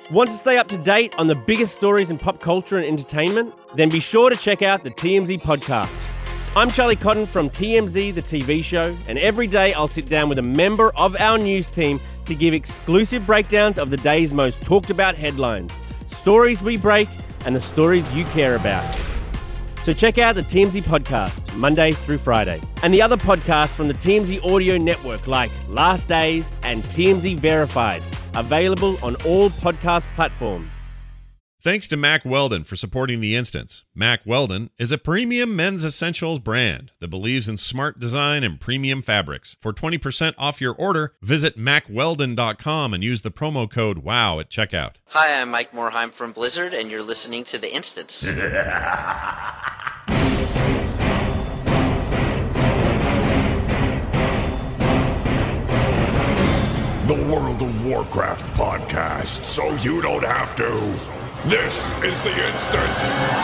Want to stay up to date on the biggest stories in pop culture and entertainment? Then be sure to check out the TMZ podcast. I'm Charlie Cotton from TMZ, the TV show, and every day I'll sit down with a member of our news team to give exclusive breakdowns of the day's most talked about headlines, stories we break, and the stories you care about. So check out the TMZ podcast, Monday through Friday, and the other podcasts from the TMZ audio network like Last Days and TMZ Verified, available on all podcast platforms. Thanks to Mack Weldon for supporting The Instance. Mack Weldon is a premium men's essentials brand that believes in smart design and premium fabrics. For 20% off your order, visit MackWeldon.com and use the promo code WOW at checkout. Hi, I'm Mike Morheim from Blizzard, and you're listening to The Instance. The World of Warcraft podcast, so you don't have to. This is The Instance.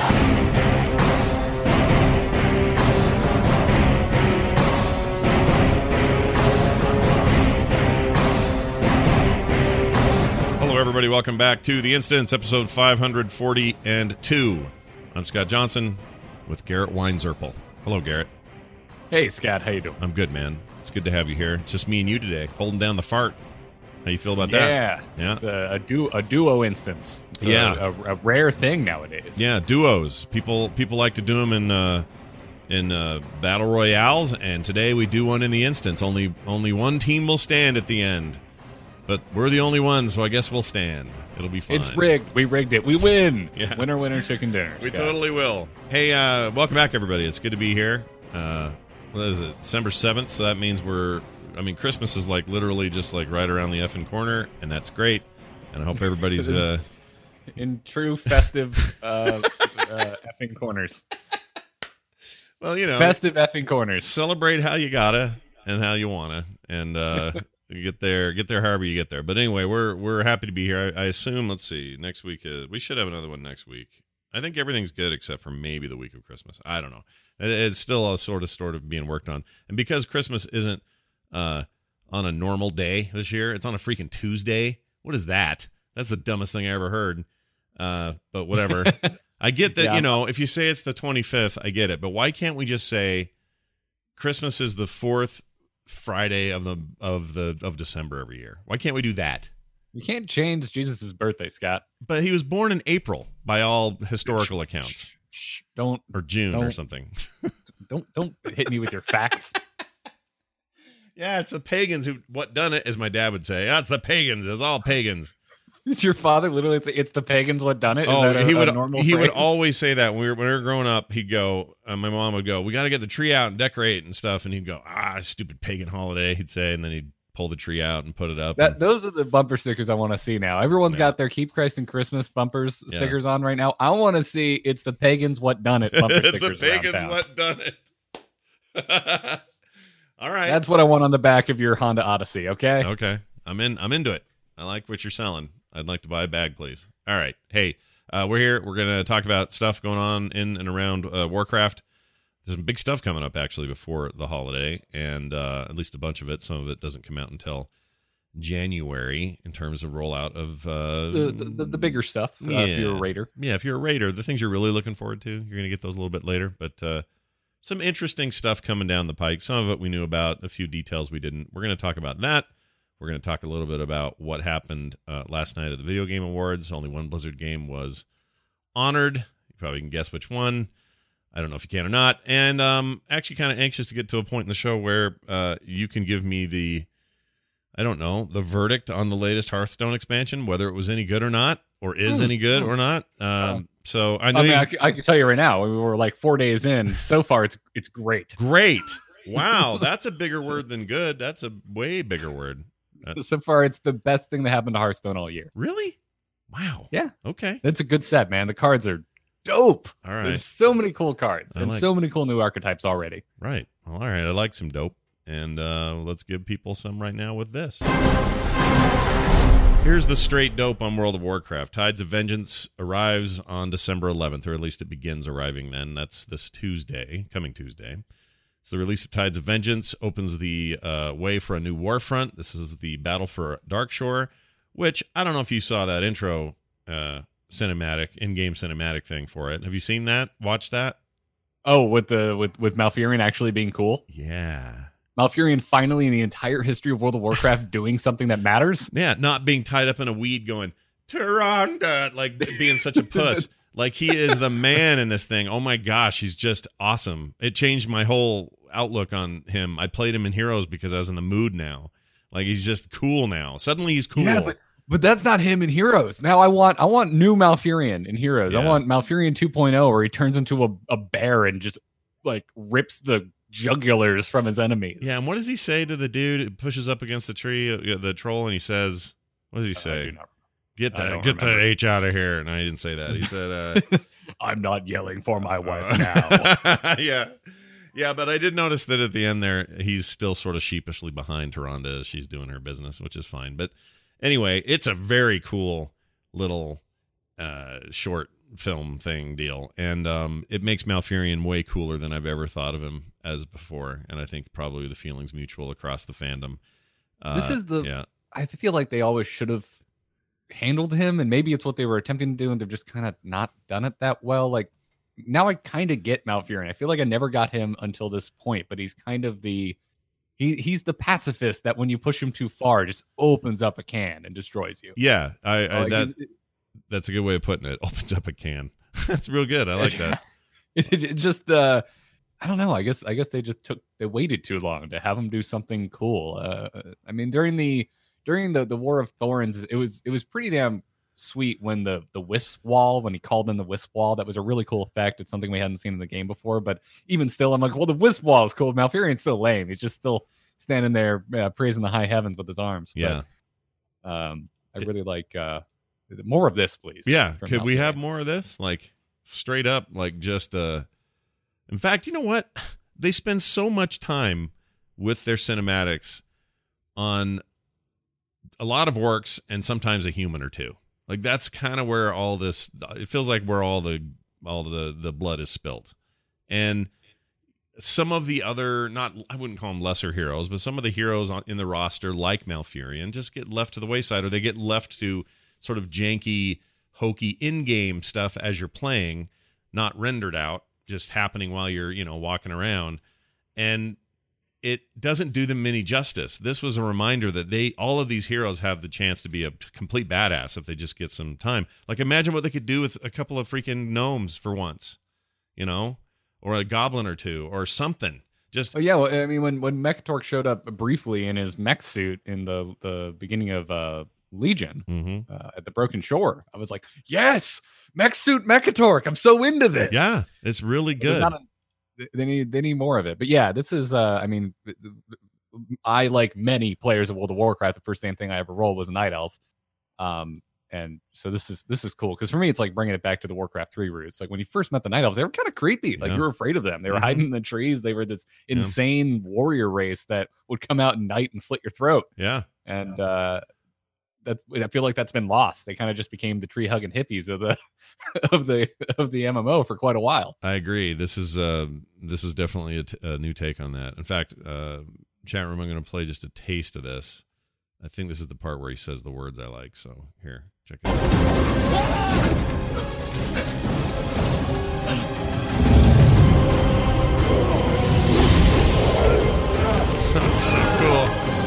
Hello, everybody. Welcome back to The Instance, episode 542. I'm Scott Johnson with Garrett Weinzerpel. Hello, Garrett. Hey, Scott. How you doing? I'm good, man. It's good to have you here. It's just me and you today, holding down the fart. How you feel about that? Yeah. It's a duo instance. It's a rare thing nowadays. Yeah, duos. People like to do them in battle royales, and today we do one in the instance. Only one team will stand at the end, but we're the only ones, so I guess we'll stand. It'll be fun. It's rigged. We rigged it. We win. Yeah. Winner, winner, chicken dinner. We Scott. totally will. Hey, welcome back, everybody. It's good to be here. What is it? December 7th, so that means Christmas is like literally just like right around the effing corner, and that's great. And I hope everybody's in true festive effing corners. Well, you know, festive effing corners. Celebrate how you gotta and how you wanna, and you get there however you get there. But anyway, we're happy to be here. I assume. Let's see. Next week we should have another one next week. I think everything's good except for maybe the week of Christmas. I don't know. It's still a sort of being worked on, and because Christmas isn't on a normal day this year, it's on a freaking Tuesday. What is that? That's the dumbest thing I ever heard. But whatever. I get that. Yeah. You know, if you say it's the 25th, I get it. But why can't we just say Christmas is the fourth Friday of December every year? Why can't we do that? You can't change Jesus' birthday, Scott. But he was born in April by all historical accounts. Don't or June or something. Don't hit me with your facts. Yeah, it's the pagans who done it, as my dad would say. That's the pagans. It's all pagans. It's your father literally. It's the pagans what done it. Is that he normal would always say that when we were growing up. He'd go. My mom would go, "We got to get the tree out and decorate and stuff." And he'd go, "Stupid pagan holiday." He'd say, and then he'd pull the tree out and put it up. Those are the bumper stickers I want to see now. Everyone's got their Keep Christ and Christmas bumpers stickers on right now. I want to see it's the pagans what done it bumper it's stickers. It's the pagans what done it. All right. That's what I want on the back of your Honda Odyssey, okay? Okay. I'm into it. I like what you're selling. I'd like to buy a bag, please. All right. Hey, we're here. We're going to talk about stuff going on in and around Warcraft. There's some big stuff coming up, actually, before the holiday, and at least a bunch of it. Some of it doesn't come out until January in terms of rollout of... the bigger stuff, if you're a raider. Yeah, if you're a raider. The things you're really looking forward to, you're going to get those a little bit later, but... some interesting stuff coming down the pike. Some of it we knew about, a few details we didn't. We're going to talk about that. We're going to talk a little bit about what happened last night at the Video Game Awards. Only one Blizzard game was honored. You probably can guess which one. I don't know if you can or not. And actually kind of anxious to get to a point in the show where you can give me the verdict on the latest Hearthstone expansion, whether it was any good or not, or is any good or not. So I know. I can tell you right now, we were like 4 days in. So far, it's great. Great. Wow, that's a bigger word than good. That's a way bigger word. So far, it's the best thing that happened to Hearthstone all year. Really? Wow. Yeah. Okay. That's a good set, man. The cards are dope. All right. There's so many cool cards and so many cool new archetypes already. Right. Well, all right. I like some dope. And let's give people some right now with this. Here's the straight dope on World of Warcraft. Tides of Vengeance arrives on December 11th, or at least it begins arriving then. That's this Tuesday, coming Tuesday. It's the release of Tides of Vengeance, opens the way for a new war front. This is the battle for Darkshore, which I don't know if you saw that intro cinematic, in-game cinematic thing for it. Have you seen that? Watched that? Oh, with Malfurion actually being cool? Yeah. Malfurion finally in the entire history of World of Warcraft doing something that matters? Yeah, not being tied up in a weed going, Tyrande, like being such a puss. Like, he is the man in this thing. Oh my gosh, he's just awesome. It changed my whole outlook on him. I played him in Heroes because I was in the mood now. Like, he's just cool now. Suddenly he's cool. Yeah, but that's not him in Heroes. Now I want new Malfurion in Heroes. Yeah. I want Malfurion 2.0 where he turns into a bear and just like rips the jugulars from his enemies. Yeah, and what does he say to the dude who pushes up against the tree, the troll, and he says, what does he say? Get the H out of here. And I didn't say that. He said, I'm not yelling for my wife now. Yeah, but I did notice that at the end there, he's still sort of sheepishly behind Tyrande as she's doing her business, which is fine. But anyway, it's a very cool little short film thing deal. And it makes Malfurion way cooler than I've ever thought of him as before. And I think probably the feeling's mutual across the fandom. I feel like they always should have handled him, and maybe it's what they were attempting to do, and they've just kind of not done it that well. Like, now I kind of get Malfurion. I feel like I never got him until this point, but he's kind of he's the pacifist that when you push him too far, just opens up a can and destroys you. Yeah, that's a good way of putting it. Opens up a can. That's real good. I like that. It just I don't know. I guess they waited too long to have him do something cool. I mean, during the War of Thorns, it was pretty damn sweet when the Wisp Wall, when he called in the Wisp Wall. That was a really cool effect. It's something we hadn't seen in the game before, but even still, I'm like, well, the Wisp Wall is cool. Malfurion's still lame. He's just still standing there praising the high heavens with his arms. Yeah. But, I really like more of this, please. Yeah. Could we have more of this? Like, straight up, like, just in fact, you know what? They spend so much time with their cinematics on a lot of orcs and sometimes a human or two. Like, that's kind of where all this, it feels like where all the blood is spilt. And some of the other, I wouldn't call them lesser heroes, but some of the heroes in the roster, like Malfurion, just get left to the wayside, or they get left to sort of janky, hokey in-game stuff as you're playing, not rendered out, just happening while you're, walking around. And it doesn't do them any justice. This was a reminder that all of these heroes have the chance to be a complete badass if they just get some time. Like, imagine what they could do with a couple of freaking gnomes for once, or a goblin or two or something. Just well, I mean, when Mekatork showed up briefly in his mech suit in the beginning of Legion at the Broken Shore, I was like, yes, mech suit Mekatork. I'm so into this. Yeah, it's really good. They need more of it. But yeah, this is I mean, I, like many players of World of Warcraft, the first damn thing I ever rolled was a Night Elf. And so this is cool, because for me it's like bringing it back to the Warcraft 3 roots. Like, when you first met the Night Elves, they were kind of creepy. Like, you were afraid of them. They were hiding in the trees. They were this insane warrior race that would come out at night and slit your throat. Yeah. And that, I feel like that's been lost. They kind of just became the tree hugging hippies of the of the MMO for quite a while. I agree. This is definitely a new take on that. In fact, chat room, I'm going to play just a taste of this. I think this is the part where he says the words I like. So here, check it out. Sounds so cool.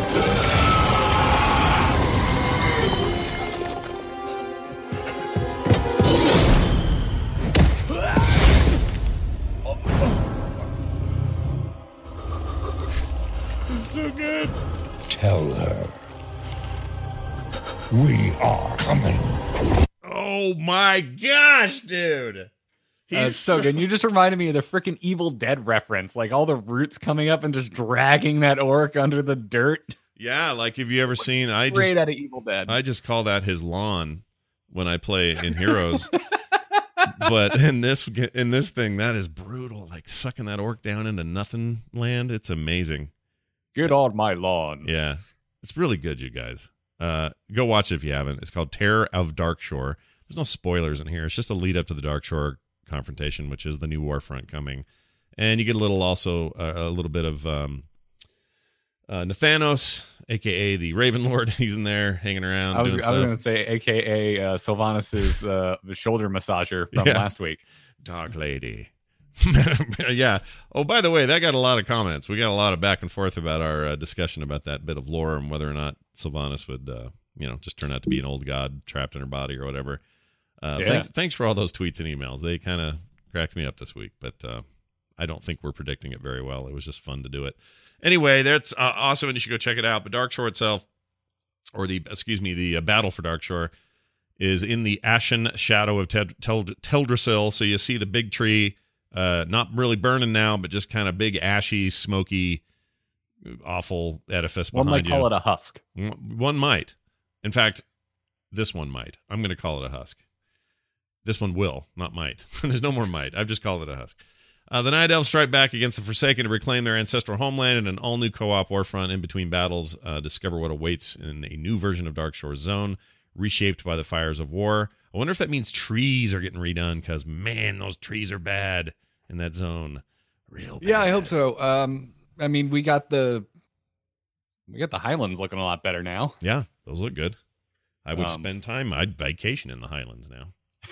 So good. Tell her we are coming. Oh my gosh, dude. He's so good. You just reminded me of the freaking Evil Dead reference, like all the roots coming up and just dragging that orc under the dirt. Yeah, like, have you ever seen straight out of Evil Dead? I just call that his lawn when I play in Heroes. But in this thing, that is brutal. Like, sucking that orc down into nothing land. It's amazing. Get on my lawn. Yeah. It's really good, you guys. Go watch it if you haven't. It's called Terror of Darkshore. There's no spoilers in here. It's just a lead up to the Darkshore confrontation, which is the new Warfront coming. And you get a little bit of Nathanos, aka the Raven Lord, he's in there hanging around. I was doing going stuff. to say, aka Sylvanas' shoulder massager from last week. Dark Lady. Yeah. Oh, by the way, that got a lot of comments. We got a lot of back and forth about our discussion about that bit of lore and whether or not Sylvanas would, just turn out to be an old god trapped in her body or whatever. Thanks for all those tweets and emails. They kind of cracked me up this week, but I don't think we're predicting it very well. It was just fun to do it. Anyway, that's awesome, and you should go check it out. But Darkshore itself, or the Battle for Darkshore, is in the ashen shadow of Teldrassil. So you see the big tree, not really burning now, but just kind of big, ashy, smoky, awful edifice behind you. One might call it a husk. One might. In fact, this one might. I'm going to call it a husk. This one will, not might. There's no more might. I've just called it a husk. The Night Elves strike back against the Forsaken to reclaim their ancestral homeland in an all-new co-op warfront. In between battles, discover what awaits in a new version of Darkshore's zone, reshaped by the fires of war. I wonder if that means trees are getting redone, because, man, those trees are bad in that zone. Real bad. Yeah, I hope so. I mean, we got the Highlands looking a lot better now. Yeah, those look good. I would spend time. I'd vacation in the Highlands now.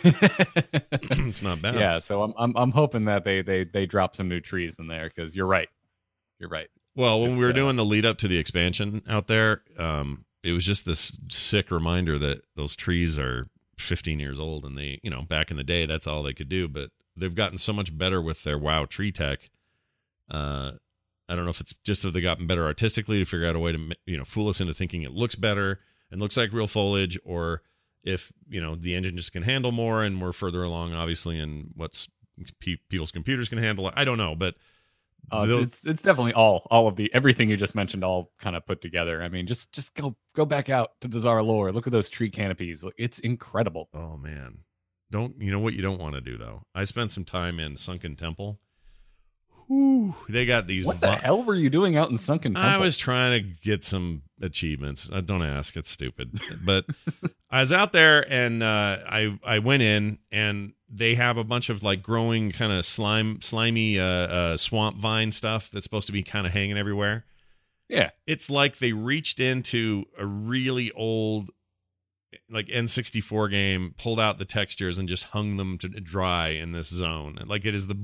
It's not bad. Yeah, so I'm hoping that they drop some new trees in there, because you're right. Well, when we were doing the lead up to the expansion out there, it was just this sick reminder that those trees are 15 years old, and they, back in the day, that's all they could do. But they've gotten so much better with their WoW tree tech. I don't know if it's just that they've gotten better artistically to figure out a way to, fool us into thinking it looks better and looks like real foliage, or if, the engine just can handle more and we're further along, obviously, in what's people's computers can handle. I don't know, but it's definitely all of everything you just mentioned, all kind of put together. I mean, just go back out to Dazar Lore. Look at those tree canopies. It's incredible. Oh man, you know what you don't want to do though? I spent some time in Sunken Temple. Whew, they got these. What the hell were you doing out in Sunken Temple? I was trying to get some achievements. Don't ask; it's stupid. But I was out there, and I went in, and they have a bunch of like growing kind of slimy swamp vine stuff that's supposed to be kind of hanging everywhere. Yeah, it's like they reached into a really old, like N64 game, pulled out the textures, and just hung them to dry in this zone. Like, it is the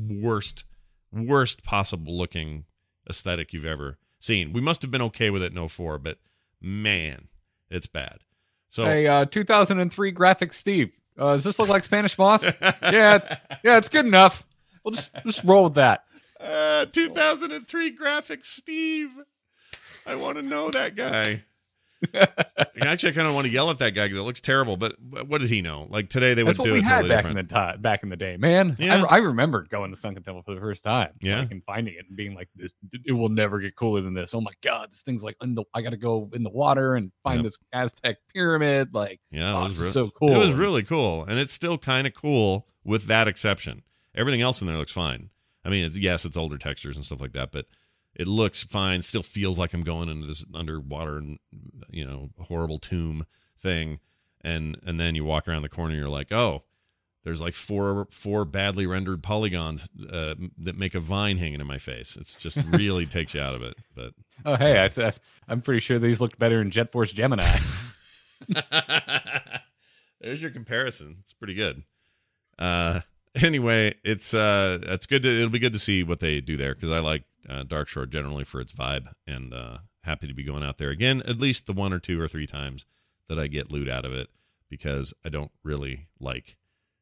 worst possible looking aesthetic you've ever seen. We must have been okay with it in 04, but man, it's bad. So, hey, 2003 graphics, Steve. Does this look like Spanish Moss? yeah, it's good enough. We'll just roll with that. 2003 graphics, Steve. I want to know that guy. Actually, I kind of want to yell at that guy because it looks terrible. But what did he know? Like, today they would do it totally different. Back in the day, man. Yeah. I remember going to Sunken Temple for the first time. Yeah, and finding it and being like, it will never get cooler than this. Oh my god, this thing's like I got to go in the water and find this Aztec pyramid. Like, yeah, it was so cool. It was really cool, and it's still kind of cool with that exception. Everything else in there looks fine. I mean, it's older textures and stuff like that, but it looks fine. Still feels like I'm going into this underwater, horrible tomb thing. And then you walk around the corner and you're like, oh, there's like four badly rendered polygons that make a vine hanging in my face. It's just really takes you out of it. But oh, hey, I'm pretty sure these looked better in Jet Force Gemini. There's your comparison. It's pretty good. Anyway, it's good. It'll be good to see what they do there, because I like Darkshore generally for its vibe, and happy to be going out there again at least the 1 or 2 or 3 times that I get loot out of it, because I don't really like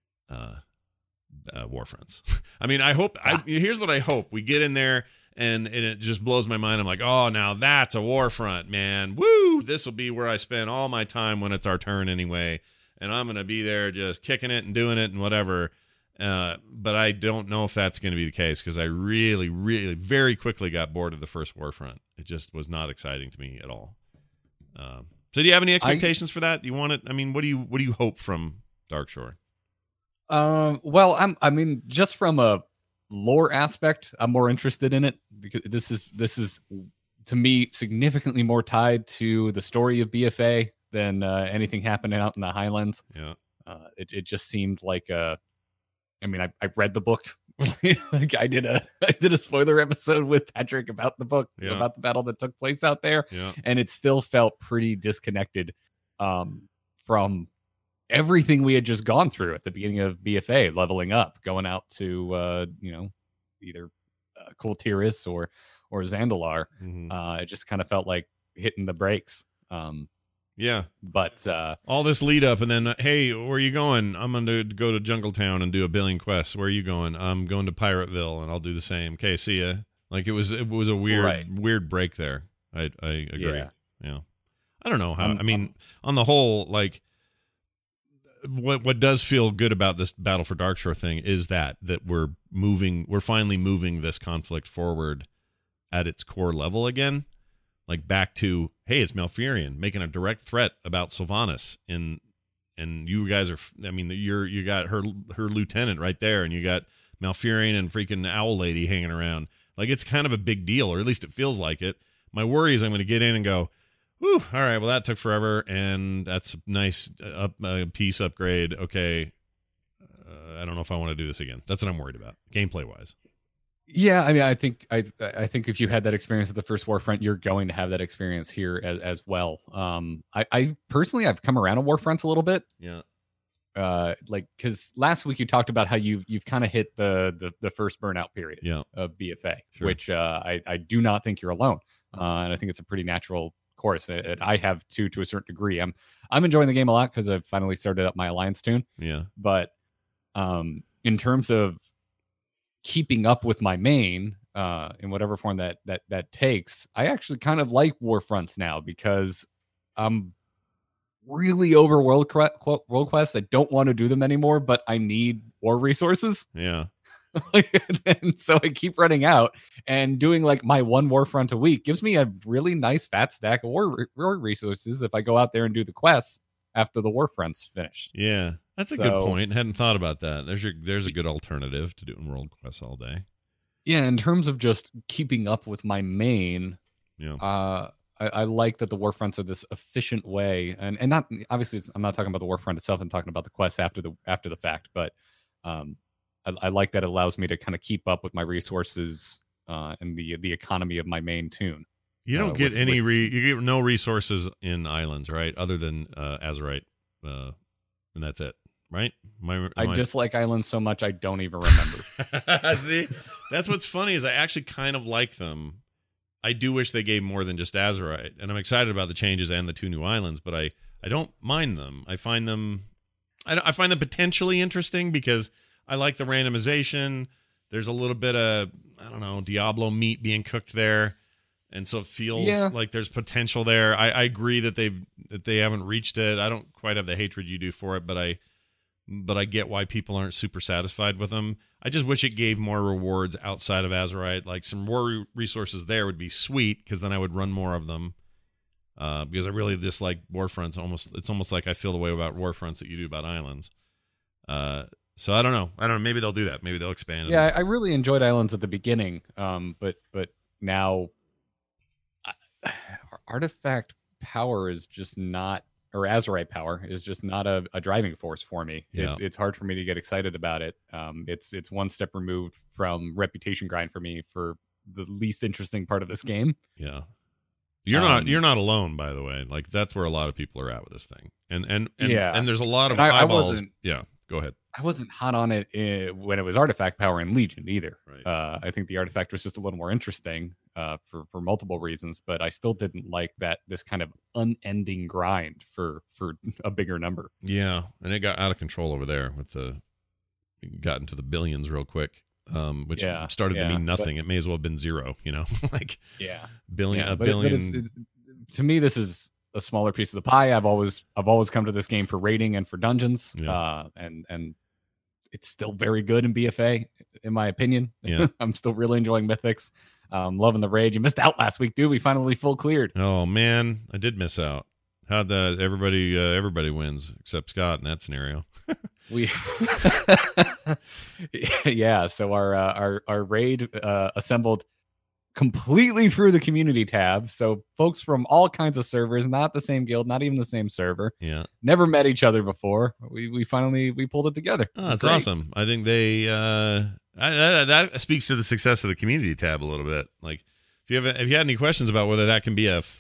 Warfronts. I mean, here's what I hope. We get in there and it just blows my mind. I'm like, oh, now that's a Warfront, man. Woo! This will be where I spend all my time when it's our turn anyway, and I'm going to be there just kicking it and doing it and whatever. But I don't know if that's going to be the case, because I really, really very quickly got bored of the first Warfront. It just was not exciting to me at all. So do you have any expectations for that? Do you want it? I mean, what do you hope from Darkshore? Well, I mean, just from a lore aspect, I'm more interested in it, because this is to me significantly more tied to the story of BFA than anything happening out in the Highlands. Yeah. It just seemed like I mean, I've read the book Like I did a spoiler episode with Patrick about the book, about the battle that took place out there, and it still felt pretty disconnected from everything we had just gone through at the beginning of BFA, leveling up, going out to either Kul Tiras or Zandalar. It just kind of felt like hitting the brakes. But all this lead up, and then hey, where are you going? I'm going to go to Jungle Town and do a billing quest. Where are you going? I'm going to Pirateville, and I'll do the same. Okay, see ya. Like it was a weird break there. I agree. Yeah. I don't know how. On the whole, like what does feel good about this Battle for Darkshore thing is that we're finally moving this conflict forward at its core level again. Like back to, hey, it's Malfurion making a direct threat about Sylvanas, and you guys are, you got her lieutenant right there, and you got Malfurion and freaking Owl Lady hanging around. Like it's kind of a big deal, or at least it feels like it. My worry is I'm going to get in and go, whew, all right, well that took forever, and that's a nice piece upgrade. Okay, I don't know if I want to do this again. That's what I'm worried about, gameplay wise. Yeah, I think if you had that experience at the first Warfront, you're going to have that experience here as well. I personally, I've come around on Warfronts a little bit. Yeah. Because last week you talked about how you've kind of hit the first burnout period of BFA, which I do not think you're alone, and I think it's a pretty natural course. I have to a certain degree. I'm enjoying the game a lot because I've finally started up my Alliance tune. Yeah, but in terms of keeping up with my main in whatever form that takes, I actually kind of like Warfronts now because I'm really over world quests. I don't want to do them anymore, but I need war resources. Yeah. And so I keep running out, and doing like my one Warfront a week gives me a really nice fat stack of war resources if I go out there and do the quests after the Warfront's finished. Yeah. That's a good point. Hadn't thought about that. There's a good alternative to doing world quests all day. Yeah, in terms of just keeping up with my main, I like that the Warfronts are this efficient way, and not obviously I'm not talking about the Warfront itself. I'm talking about the quests after the fact, but I like that it allows me to kind of keep up with my resources and the economy of my main tune. You don't get you get no resources in Islands, right? Other than Azerite, and that's it. Right? I dislike Islands so much I don't even remember. See, that's what's funny is I actually kind of like them. I do wish they gave more than just Azerite, and I'm excited about the changes and the 2 new islands. But I don't mind them. I find them potentially interesting because I like the randomization. There's a little bit of Diablo meat being cooked there, and so it feels like there's potential there. I agree that they haven't reached it. I don't quite have the hatred you do for it, but I get why people aren't super satisfied with them. I just wish it gave more rewards outside of Azerite. Like some more resources there would be sweet, because then I would run more of them. Because I really dislike Warfronts. It's almost like I feel the way about Warfronts that you do about Islands. So I don't know. Maybe they'll do that. Maybe they'll expand it. Yeah, I really enjoyed Islands at the beginning. But now Artifact power is just not, or Azerite power is just not a driving force for me. Yeah. It's hard for me to get excited about it. It's one step removed from reputation grind for me for the least interesting part of this game. Yeah. You're not alone, by the way. Like that's where a lot of people are at with this thing. And there's a lot of eyeballs. Yeah. Go ahead. I wasn't hot on it when it was Artifact power in Legion either. Right. I think the Artifact was just a little more interesting for multiple reasons, but I still didn't like this kind of unending grind for a bigger number. Yeah, and it got out of control over there got into the billions real quick, which started to mean nothing. It may as well have been zero, like billion. But to me, this is a smaller piece of the pie. I've always come to this game for raiding and for dungeons, and it's still very good in BFA, in my opinion. Yeah. I'm still really enjoying Mythics. Loving the raid. You missed out last week, dude. We finally full cleared. Oh man, I did miss out. How'd everybody wins except Scott in that scenario? So our raid assembled completely through the community tab. So folks from all kinds of servers, not the same guild, not even the same server. Yeah. Never met each other before. We finally pulled it together. Oh, that's awesome. I think That speaks to the success of the community tab a little bit. Like, if you had any questions about whether that can be a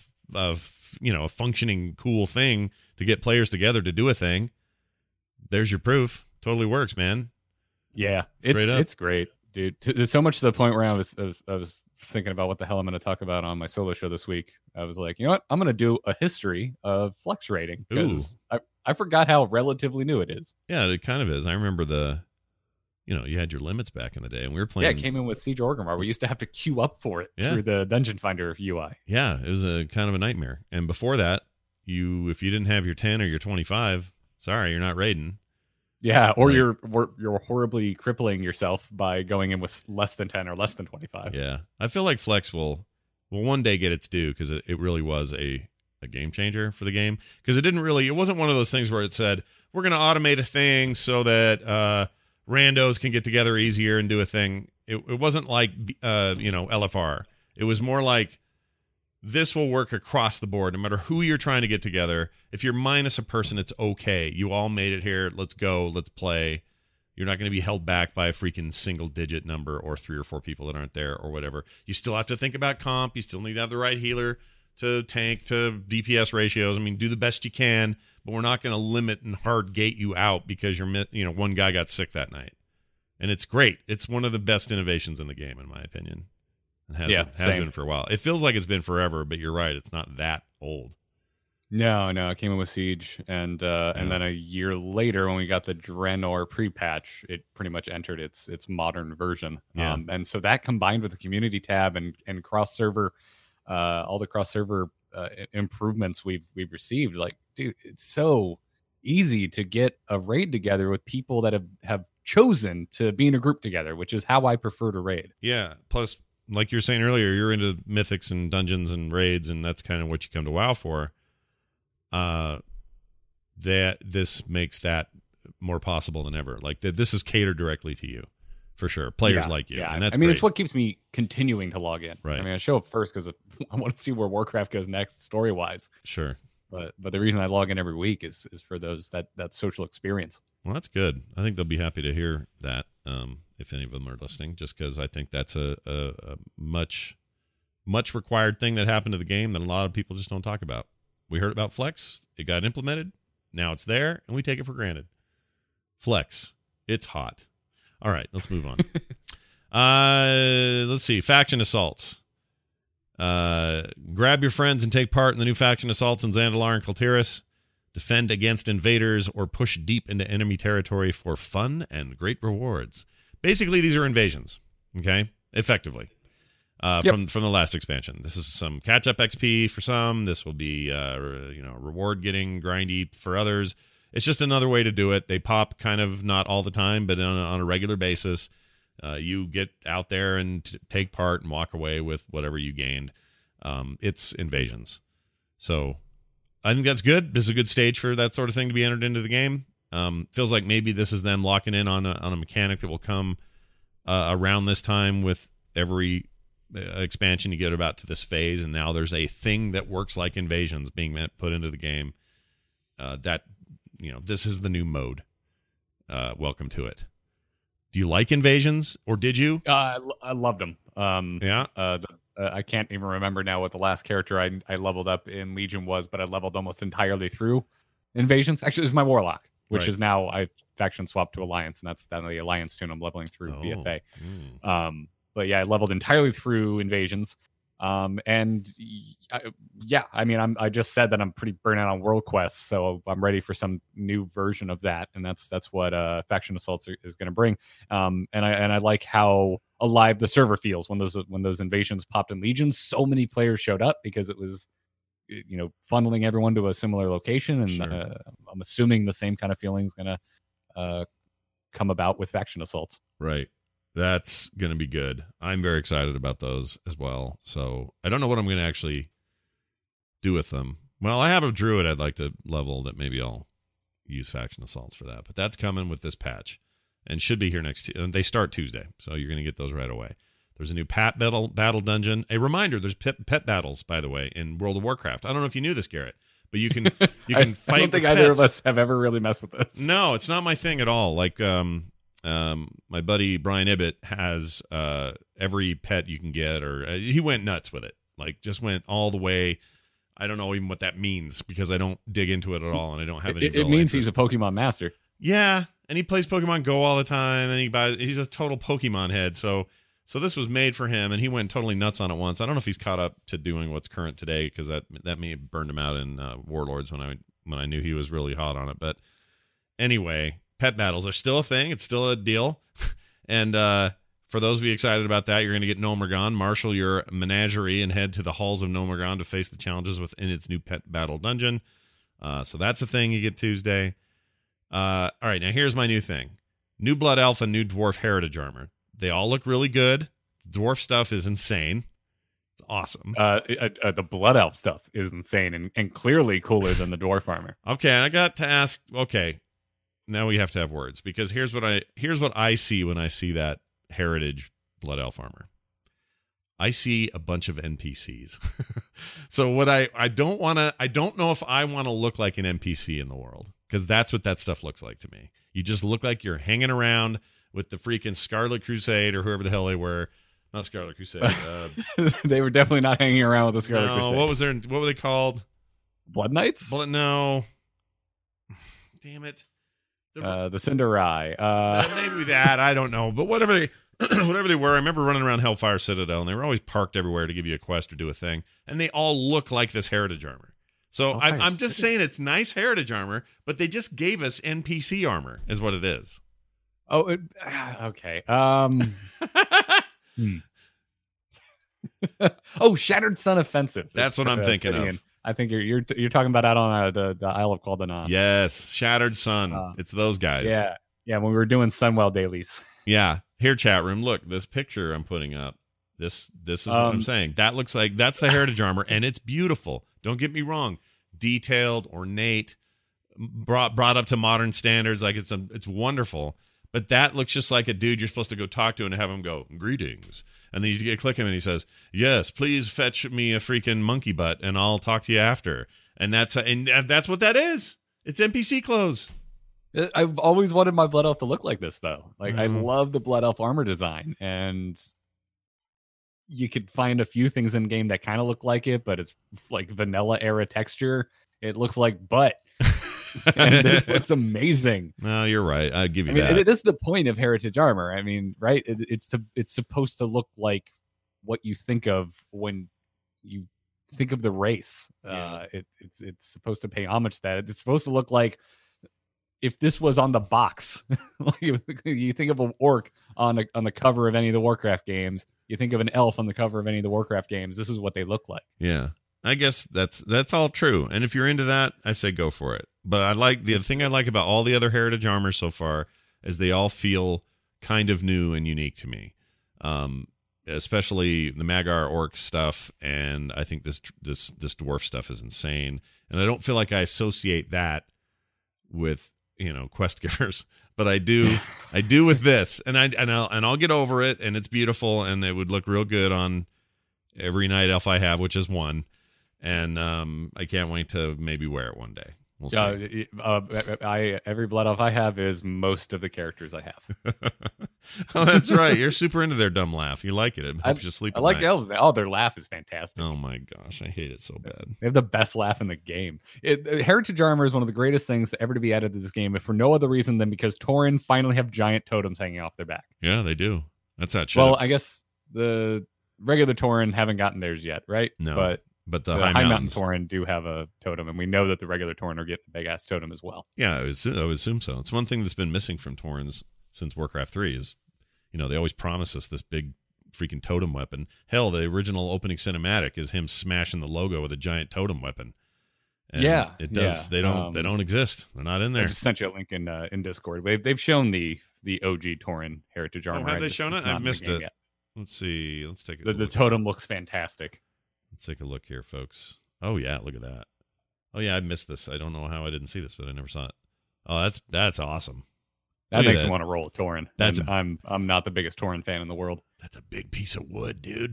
functioning cool thing to get players together to do a thing, there's your proof. Totally works, man. Yeah, it's great, dude. It's so much to the point where I was thinking about what the hell I'm going to talk about on my solo show this week. I was like, you know what? I'm going to do a history of flex rating because I forgot how relatively new it is. Yeah, it kind of is. I remember you had your limits back in the day, and we were playing. Yeah, it came in with Siege of Orgrimmar. We used to have to queue up for it through the Dungeon Finder UI. Yeah, it was a kind of a nightmare. And before that, if you didn't have your 10 or your 25, sorry, you're not raiding. Yeah, or you're horribly crippling yourself by going in with less than 10 or less than 25. Yeah, I feel like Flex will one day get its due because it really was a game changer for the game. Because it wasn't one of those things where it said, we're going to automate a thing so that randos can get together easier and do a thing. It wasn't like LFR. It was more like, this will work across the board, no matter who you're trying to get together. If you're minus a person, it's okay. You all made it here. Let's go. Let's play. You're not going to be held back by a freaking single-digit number or 3 or 4 people that aren't there or whatever. You still have to think about comp. You still need to have the right healer to tank to DPS ratios. I mean, do the best you can, but we're not going to limit and hard gate you out because one guy got sick that night. And it's great. It's one of the best innovations in the game, in my opinion. And has been for a while. It feels like it's been forever, but you're right. It's not that old. No, it came in with Siege, and then a year later, when we got the Draenor pre-patch, it pretty much entered its modern version. Yeah. And so that combined with the community tab and cross server, all the cross server improvements we've received, like, dude, it's so easy to get a raid together with people that have chosen to be in a group together, which is how I prefer to raid. Yeah. Plus, like you were saying earlier, you're into mythics and dungeons and raids, and that's kind of what you come to WoW for. This makes that more possible than ever. Like this is catered directly to you, for sure. Players like you, yeah. and that's. great. It's what keeps me continuing to log in. Right. I mean, I show up first because I want to see where Warcraft goes next, story wise. Sure. But the reason I log in every week is for that social experience. Well, that's good. I think they'll be happy to hear that. If any of them are listening, just because I think that's a much required thing that happened to the game that a lot of people just don't talk about. We heard about Flex. It got implemented. Now it's there, and we take it for granted. Flex. It's hot. All right, let's move on. Let's see. Faction assaults. Grab your friends and take part in the new faction assaults in Zandalar and Kultiris. Defend against invaders or push deep into enemy territory for fun and great rewards. Basically, these are invasions, okay? Effectively. From the last expansion. This is some catch-up XP for some. This will be reward getting grindy for others. It's just another way to do it. They pop kind of not all the time, but on a regular basis. You get out there and take part and walk away with whatever you gained. It's invasions. So I think that's good. This is a good stage for that sort of thing to be entered into the game. Feels like maybe this is them locking in on a mechanic that will come around this time with every expansion you get about to this phase, and now there's a thing that works like invasions being put into the game. This is the new mode. Welcome to it. Do you like invasions, or did you? I loved them. Yeah. I can't even remember now what the last character I leveled up in Legion was, but I leveled almost entirely through invasions. Actually, it was my Warlock, which is now I faction swapped to Alliance, and that's the Alliance tune I'm leveling through BFA. But yeah, I leveled entirely through invasions. I just said that I'm pretty burnt out on World Quests, so I'm ready for some new version of that, and that's what Faction Assaults is going to bring. And I like how alive the server feels when those invasions popped in Legion. So many players showed up because it was, funneling everyone to a similar location, and sure. I'm assuming the same kind of feeling is going to come about with Faction Assaults. Right. That's going to be good. I'm very excited about those as well. So I don't know what I'm going to actually do with them. Well, I have a druid I'd like to level that maybe I'll use Faction Assaults for that. But that's coming with this patch and should be here they start Tuesday. So you're going to get those right away. There's a new battle dungeon. A reminder, there's pet battles, by the way, in World of Warcraft. I don't know if you knew this, Garrett, but you can fight I don't think with either pets. of us have ever really messed with this. No, it's not my thing at all. Like, my buddy Brian Ibbett has every pet you can get, or he went nuts with it. Like, just went all the way. I don't know even what that means because I don't dig into it at all, and I don't have any. It means he's a Pokemon master. Yeah, and he plays Pokemon Go all the time, and he's a total Pokemon head. So this was made for him, and he went totally nuts on it once. I don't know if he's caught up to doing what's current today, because that may have burned him out in Warlords when I knew he was really hot on it. But anyway, pet battles are still a thing. It's still a deal, and for those of you excited about that, you're going to get Gnomeregan. Marshal your menagerie and head to the halls of Gnomeregan to face the challenges within its new pet battle dungeon. So that's a thing you get Tuesday. All right, now here's my new thing. New Blood Elf and New Dwarf Heritage Armor. They all look really good. The dwarf stuff is insane. It's awesome. The Blood Elf stuff is insane and clearly cooler than the dwarf armor. Okay, I got to ask, okay, now we have to have words, because here's what I see when I see that Heritage Blood Elf armor. I see a bunch of NPCs. So what I don't know if I want to look like an NPC in the world, because that's what that stuff looks like to me. You just look like you're hanging around with the freaking Scarlet Crusade or whoever the hell they were. Not Scarlet Crusade. They were definitely not hanging around with the Scarlet Crusade. What were they called? Blood Knights? No. Damn it. The Cinderai. Maybe that. I don't know. But whatever they were, I remember running around Hellfire Citadel, and they were always parked everywhere to give you a quest or do a thing. And they all look like this Heritage armor. So I'm just saying it's nice Heritage armor, but they just gave us NPC armor, is what it is. Oh, okay. Oh, Shattered Sun Offensive. That's what I'm thinking of. I think you're talking about out on the Isle of Caldenon. Yes, Shattered Sun. It's those guys. Yeah. When we were doing Sunwell dailies. Yeah. Here, chat room. Look, this picture I'm putting up. This is what I'm saying. That looks like that's the Heritage armor, and it's beautiful. Don't get me wrong. Detailed, ornate, brought up to modern standards. Like it's wonderful. But that looks just like a dude you're supposed to go talk to and have him go, greetings. And then you click him and he says, yes, please fetch me a freaking monkey butt and I'll talk to you after. And that's what that is. It's NPC clothes. I've always wanted my Blood Elf to look like this, though. Like, I love the Blood Elf armor design. And you could find a few things in game that kind of look like it, but it's like vanilla era texture. It looks like butt. And this looks amazing. No, you're right. I'll give you that. This is the point of Heritage armor. I mean, right? It's supposed to look like what you think of when you think of the race. Yeah. It's supposed to pay homage to that. It's supposed to look like if this was on the box. You think of an orc on the cover of any of the Warcraft games. You think of an elf on the cover of any of the Warcraft games. This is what they look like. Yeah. I guess that's all true. And if you're into that, I say go for it. But I like the thing I like about all the other Heritage armor so far is they all feel kind of new and unique to me. Especially the Magar orc stuff, and I think this dwarf stuff is insane. And I don't feel like I associate that with, quest givers, but I do with this. And I'll get over it, and it's beautiful, and it would look real good on every night elf I have, which is one. And I can't wait to maybe wear it one day. We'll see. Every Blood Elf I have is most of the characters I have. Oh, that's right. You're super into their dumb laugh. You like it. It helps you sleep. I like the elves. Oh, their laugh is fantastic. Oh my gosh, I hate it so bad. They have the best laugh in the game. Heritage armor is one of the greatest things ever to be added to this game, if for no other reason than because Tauren finally have giant totems hanging off their back. Yeah, they do. That's that shit. Well, I guess the regular Tauren haven't gotten theirs yet, right? No. But the High Mountain Tauren do have a totem, and we know that the regular Tauren are getting a big-ass totem as well. Yeah, I would assume so. It's one thing that's been missing from Taurens since Warcraft 3 is, they always promise us this big freaking totem weapon. Hell, the original opening cinematic is him smashing the logo with a giant totem weapon. And it does. Yeah. They don't exist. They're not in there. I just sent you a link in Discord. They've shown the OG Tauren Heritage armor. Have they shown it? I missed it. Yet. Let's see. Let's take a the totem looks fantastic. Let's take a look here, folks. Oh yeah, look at that. Oh yeah, I missed this. I don't know how I didn't see this, but I never saw it. Oh, that's awesome. That makes me want to roll a Tauren. I'm not the biggest Tauren fan in the world. That's a big piece of wood, dude.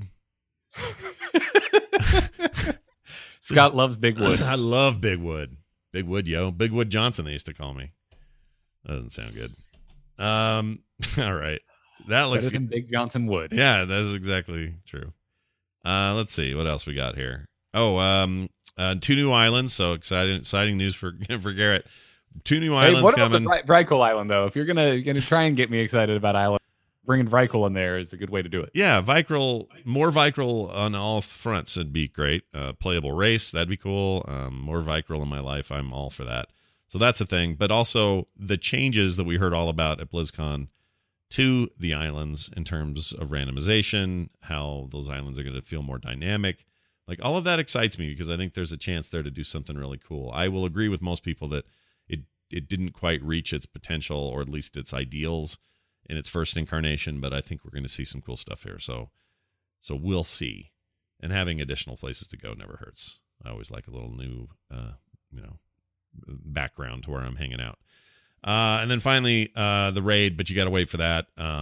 Scott loves big wood. I love big wood. Big wood, yo. Big Wood Johnson, they used to call me. That doesn't sound good. All right. That looks Better than Big Johnson would. Yeah, that's exactly true. Let's see what else we got here. Oh, 2 new islands. So exciting news for Garrett. 2 new islands what coming. about the Vrykul Island though? If you're gonna try and get me excited about island, bringing Vrykul in there is a good way to do it. Yeah, more Vrykul on all fronts would be great. Playable race, that'd be cool. More Vrykul in my life, I'm all for that. So that's a thing. But also the changes that we heard all about at BlizzCon to the islands in terms of randomization, how those islands are going to feel more dynamic. Like all of that excites me because I think there's a chance there to do something really cool. I will agree with most people that it didn't quite reach its potential, or at least its ideals in its first incarnation, but I think we're going to see some cool stuff here. So we'll see. And having additional places to go never hurts. I always like a little new, background to where I'm hanging out. And then finally, the raid, but you got to wait for that.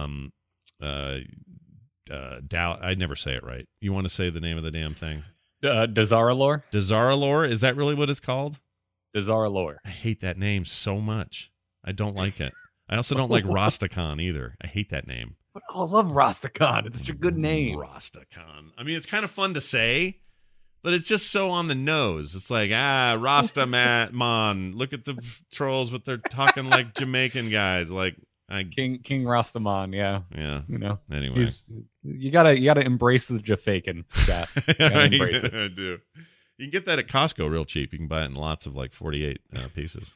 I'd never say it right. You want to say the name of the damn thing? Dazaralor? Dazaralor? Is that really what it's called? Dazaralor. I hate that name so much. I don't like it. I also don't like Rastakhan either. I hate that name. But I love Rastakhan. It's such a good name. Rastakhan. I mean, it's kind of fun to say, but it's just so on the nose. It's like, Rastaman. Look at the trolls, but they're talking like Jamaican guys. Like King Rastaman, yeah. Yeah. You know. Anyway. You gotta embrace the Jafakin. Embrace it. I do. You can get that at Costco real cheap. You can buy it in lots of like 48 pieces.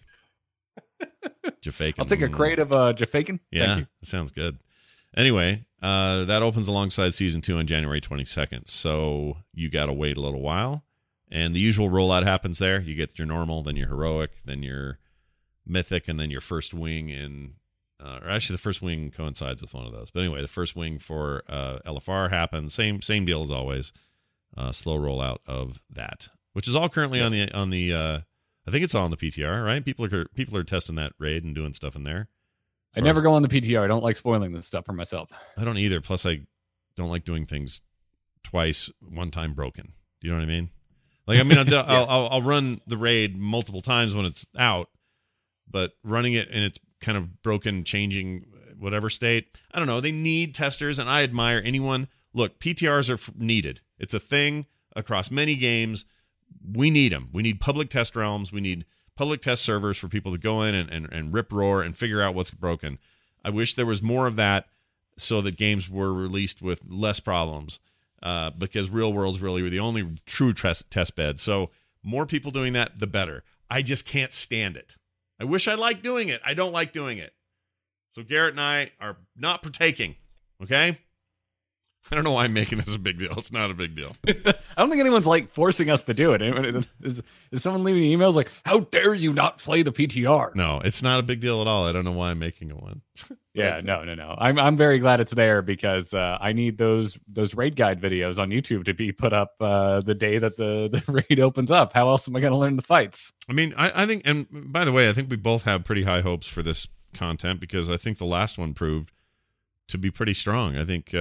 Jafakin. I'll take a crate of Jafakin. Yeah, Thank you. That sounds good. Anyway, that opens alongside Season 2 on January 22nd. So you got to wait a little while. And the usual rollout happens there. You get your normal, then your heroic, then your mythic, and then your first wing in... or actually, the first wing coincides with one of those. But anyway, the first wing for LFR happens. Same deal as always. Slow rollout of that, which is all currently on the I think it's all on the PTR, right? People are testing that raid and doing stuff in there. I never go on the PTR. I don't like spoiling this stuff for myself. I don't either. Plus, I don't like doing things twice, one time broken. Do you know what I mean? Like, I mean, I'll run the raid multiple times when it's out, but running it in its kind of broken, changing whatever state, I don't know. They need testers, and I admire anyone. Look, PTRs are needed. It's a thing across many games. We need them. We need public test realms. We need public test servers for people to go in and rip roar and figure out what's broken. I wish there was more of that so that games were released with less problems, because real world's really the only true test bed. So more people doing that, the better. I just can't stand it. I wish I liked doing it. I don't like doing it. So Garrett and I are not partaking, okay? I don't know why I'm making this a big deal. It's not a big deal. I don't think anyone's like forcing us to do it. Is someone leaving emails like, "How dare you not play the PTR?" No, it's not a big deal at all. I don't know why I'm making it one. Yeah, no. I'm very glad it's there because I need those raid guide videos on YouTube to be put up the day that the raid opens up. How else am I going to learn the fights? I mean, I think, and by the way, I think we both have pretty high hopes for this content because I think the last one proved to be pretty strong. I think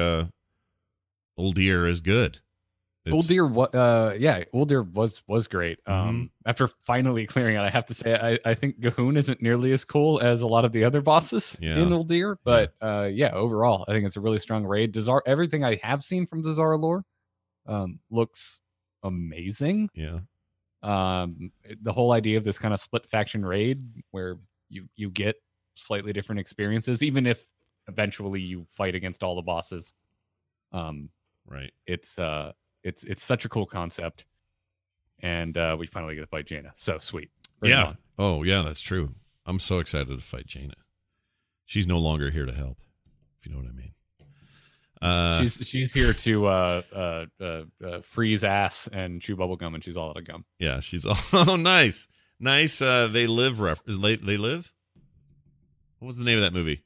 Uldir is good. Uldir was great. After finally clearing it, I have to say I think Gahun isn't nearly as cool as a lot of the other bosses in Uldir, but overall I think it's a really strong raid. Everything I have seen from Dazaralor looks amazing. Yeah. The whole idea of this kind of split faction raid where you get slightly different experiences, even if eventually you fight against all the bosses. Right. It's such a cool concept, and we finally get to fight Jaina. So sweet. Bring it on. Oh yeah, that's true. I'm so excited to fight Jaina. She's no longer here to help, if you know what I mean. She's here to freeze ass and chew bubblegum, and she's all out of gum. Yeah, she's all nice. They Live They Live. What was the name of that movie?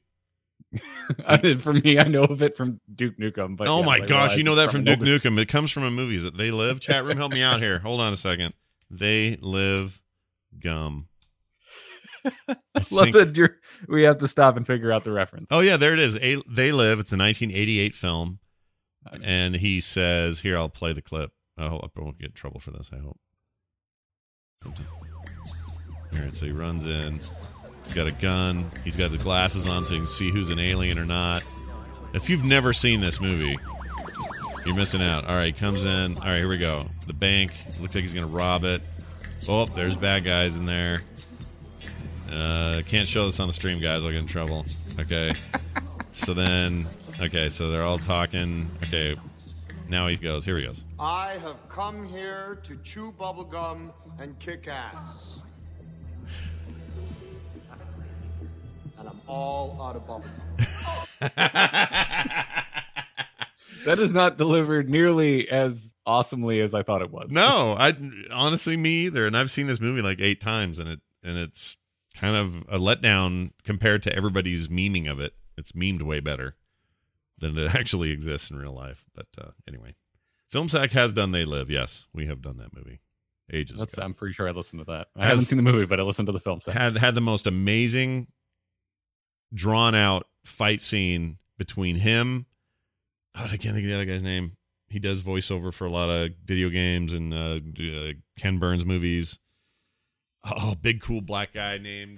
For me, I know of it from Duke Nukem. But my gosh, you know that from Duke Nukem. It comes from a movie. Is it They Live? Chat room, help me out here. Hold on a second. They Live Gum. Love that we have to stop and figure out the reference. Oh, yeah, there it is. They Live. It's a 1988 film. And he says, here, I'll play the clip. I hope I won't get in trouble for this, I hope. All right, so he runs in. He's got a gun. He's got the glasses on so you can see who's an alien or not. If you've never seen this movie, you're missing out. All right, he comes in. All right, here we go. The bank. Looks like he's going to rob it. Oh, there's bad guys in there. Can't show this on the stream, guys. I'll get in trouble. Okay. So they're all talking. Okay. Now he goes. Here he goes. I have come here to chew bubblegum and kick ass. And I'm all out of bubblegum. That is not delivered nearly as awesomely as I thought it was. No, I honestly, me either. And I've seen this movie like 8 times, and it's kind of a letdown compared to everybody's memeing of it. It's memed way better than it actually exists in real life. But anyway, FilmSack has done They Live. Yes, we have done that movie ages ago. I'm pretty sure I listened to that. I haven't seen the movie, but I listened to the FilmSack. Had the most amazing drawn out fight scene between him. Oh, I can't think of the other guy's name. He does voiceover for a lot of video games and Ken Burns movies. Oh, big cool black guy named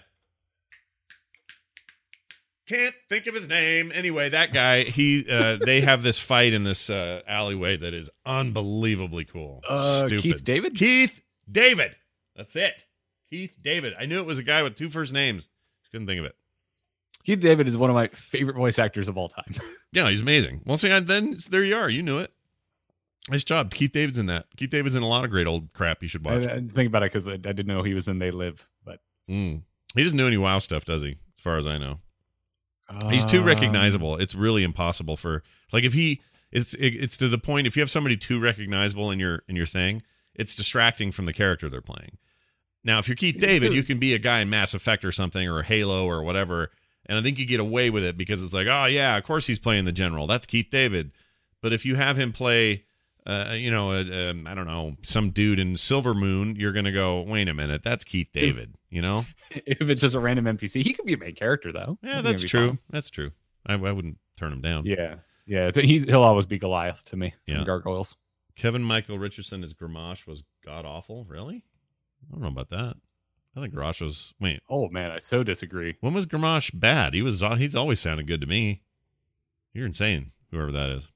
can't think of his name. Anyway, that guy, they have this fight in this alleyway that is unbelievably cool. Stupid. Keith David? Keith David. That's it. Keith David. I knew it was a guy with 2 first names. Couldn't think of it. Keith David is one of my favorite voice actors of all time. Yeah, he's amazing. Well, see, then there you are. You knew it. Nice job. Keith David's in that. Keith David's in a lot of great old crap you should watch. I didn't think about it because I didn't know he was in They Live. But he doesn't do any WoW stuff, does he? As far as I know. He's too recognizable. It's really impossible for if it's to the point if you have somebody too recognizable in your thing, it's distracting from the character they're playing. Now, if you're Keith David, you can be a guy in Mass Effect or something or Halo or whatever, and I think you get away with it because it's like, oh yeah, of course he's playing the general. That's Keith David. But if you have him play I don't know, some dude in Silver Moon, you're going to go, wait a minute, that's Keith David, you know? If it's just a random NPC, he could be a main character, though. Yeah, that's true. Fun. That's true. I wouldn't turn him down. Yeah. Yeah, he'll always be Goliath to me from Yeah. Gargoyles. Kevin Michael Richardson as Gramash was god-awful. Really? I don't know about that. I think Gramash was... Wait. Oh, man, I so disagree. When was Gramash bad? He's always sounded good to me. You're insane, whoever that is.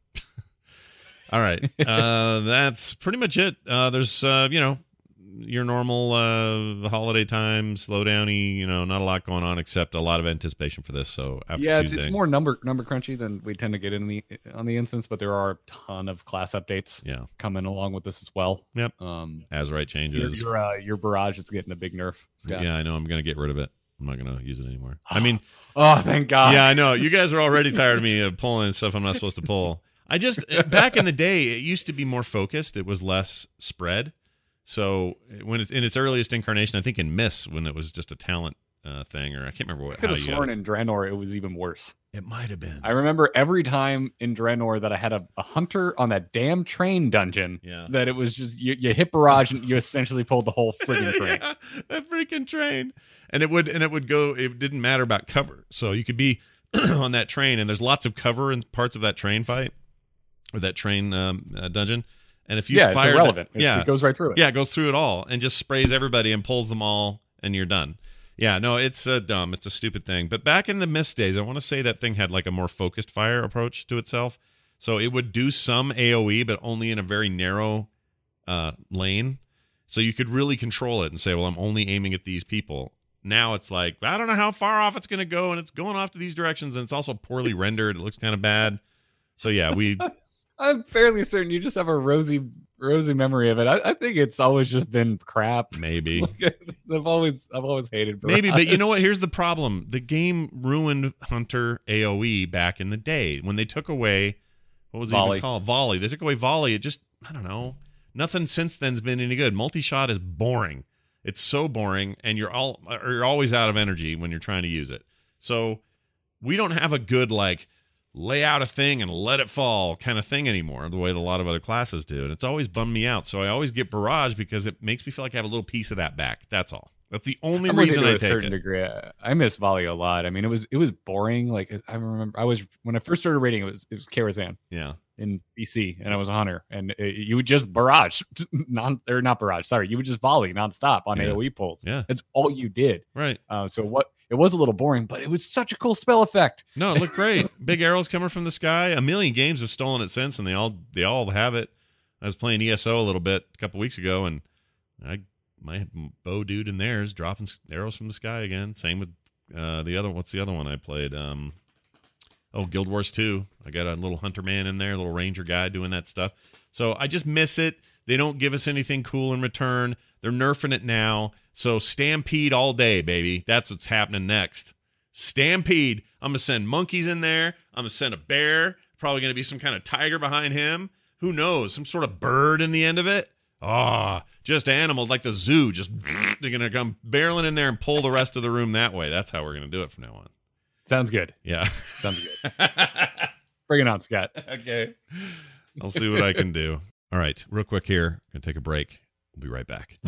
All right. That's pretty much it. There's, your normal holiday time, slow downy, not a lot going on except a lot of anticipation for this. So after Tuesday. It's more number crunchy than we tend to get on the instance, but there are a ton of class updates coming along with this as well. Yep. Azerite changes. Your barrage is getting a big nerf, Scott. Yeah, I know. I'm going to get rid of it. I'm not going to use it anymore. I mean, oh, thank God. Yeah, I know. You guys are already tired of me pulling stuff I'm not supposed to pull. Back in the day, it used to be more focused. It was less spread. So when it's in its earliest incarnation, I think in Miss, when it was just a talent thing, or I can't remember what. I could have sworn in Draenor it was even worse. It might have been. I remember every time in Draenor that I had a hunter on that damn train dungeon. Yeah. That it was just you hit barrage and you essentially pulled the whole friggin' train. Yeah, that freaking train, and it would go. It didn't matter about cover, so you could be on that train, and there's lots of cover in parts of that train fight. Or that train dungeon, and if you fire, it's irrelevant. It goes right through it. Yeah, it goes through it all and just sprays everybody and pulls them all, and you're done. Yeah, no, it's dumb. It's a stupid thing. But back in the Mist days, I want to say that thing had like a more focused fire approach to itself, so it would do some AOE, but only in a very narrow lane. So you could really control it and say, well, I'm only aiming at these people. Now it's like I don't know how far off it's going to go, and it's going off to these directions, and it's also poorly rendered. It looks kind of bad. So yeah, I'm fairly certain you just have a rosy memory of it. I think it's always just been crap. Maybe. I've always hated Barrage. Maybe, but you know what? Here's the problem. The game ruined Hunter AoE back in the day when they took away what was it even called? Volley. They took away Volley. It just I don't know. Nothing since then's been any good. Multi-shot is boring. It's so boring, and you're always out of energy when you're trying to use it. So we don't have a good lay out a thing and let it fall kind of thing anymore, the way that a lot of other classes do. And it's always bummed me out. So I always get Barrage because it makes me feel like I have a little piece of that back. That's all. That's the only reason I take it. To a certain degree. I miss Volley a lot. I mean, it was boring. Like I remember when I first started raiding, it was Karazhan. Yeah. in BC, and I was a hunter, and you would just barrage, not barrage. Sorry, you would just volley nonstop on AOE pulls. Yeah, that's all you did. Right. It was a little boring, but it was such a cool spell effect. No, it looked great. Big arrows coming from the sky. A million games have stolen it since, and they all have it. I was playing ESO a little bit a couple weeks ago, and my bow dude in there is dropping arrows from the sky again. Same with what's the other one I played? Guild Wars 2. I got a little hunter man in there, a little ranger guy doing that stuff. So I just miss it. They don't give us anything cool in return. They're nerfing it now. So Stampede all day, baby. That's what's happening next. Stampede. I'm going to send monkeys in there. I'm going to send a bear. Probably going to be some kind of tiger behind him. Who knows? Some sort of bird in the end of it. Just animals like the zoo. Just they're going to come barreling in there and pull the rest of the room that way. That's how we're going to do it from now on. Sounds good. Yeah. Sounds good. Bring it on, Scott. Okay. I'll see what I can do. All right. Real quick here. Going to take a break. We'll be right back.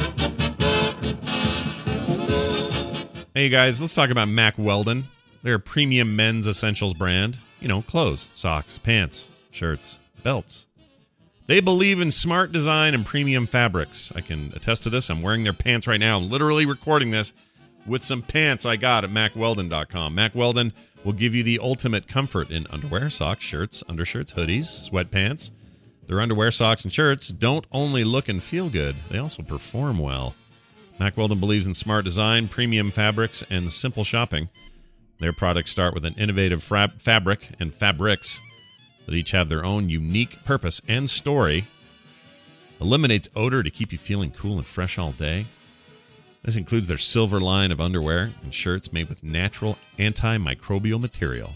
Hey, guys. Let's talk about Mack Weldon. They're a premium men's essentials brand. You know, clothes, socks, pants, shirts, belts. They believe in smart design and premium fabrics. I can attest to this. I'm wearing their pants right now. I'm literally recording this with some pants I got at MackWeldon.com. Mack Weldon will give you the ultimate comfort in underwear, socks, shirts, undershirts, hoodies, sweatpants. Their underwear, socks, and shirts don't only look and feel good, they also perform well. Mack Weldon believes in smart design, premium fabrics, and simple shopping. Their products start with an innovative fabric and fabrics that each have their own unique purpose and story. Eliminates odor to keep you feeling cool and fresh all day. This includes their silver line of underwear and shirts made with natural antimicrobial material.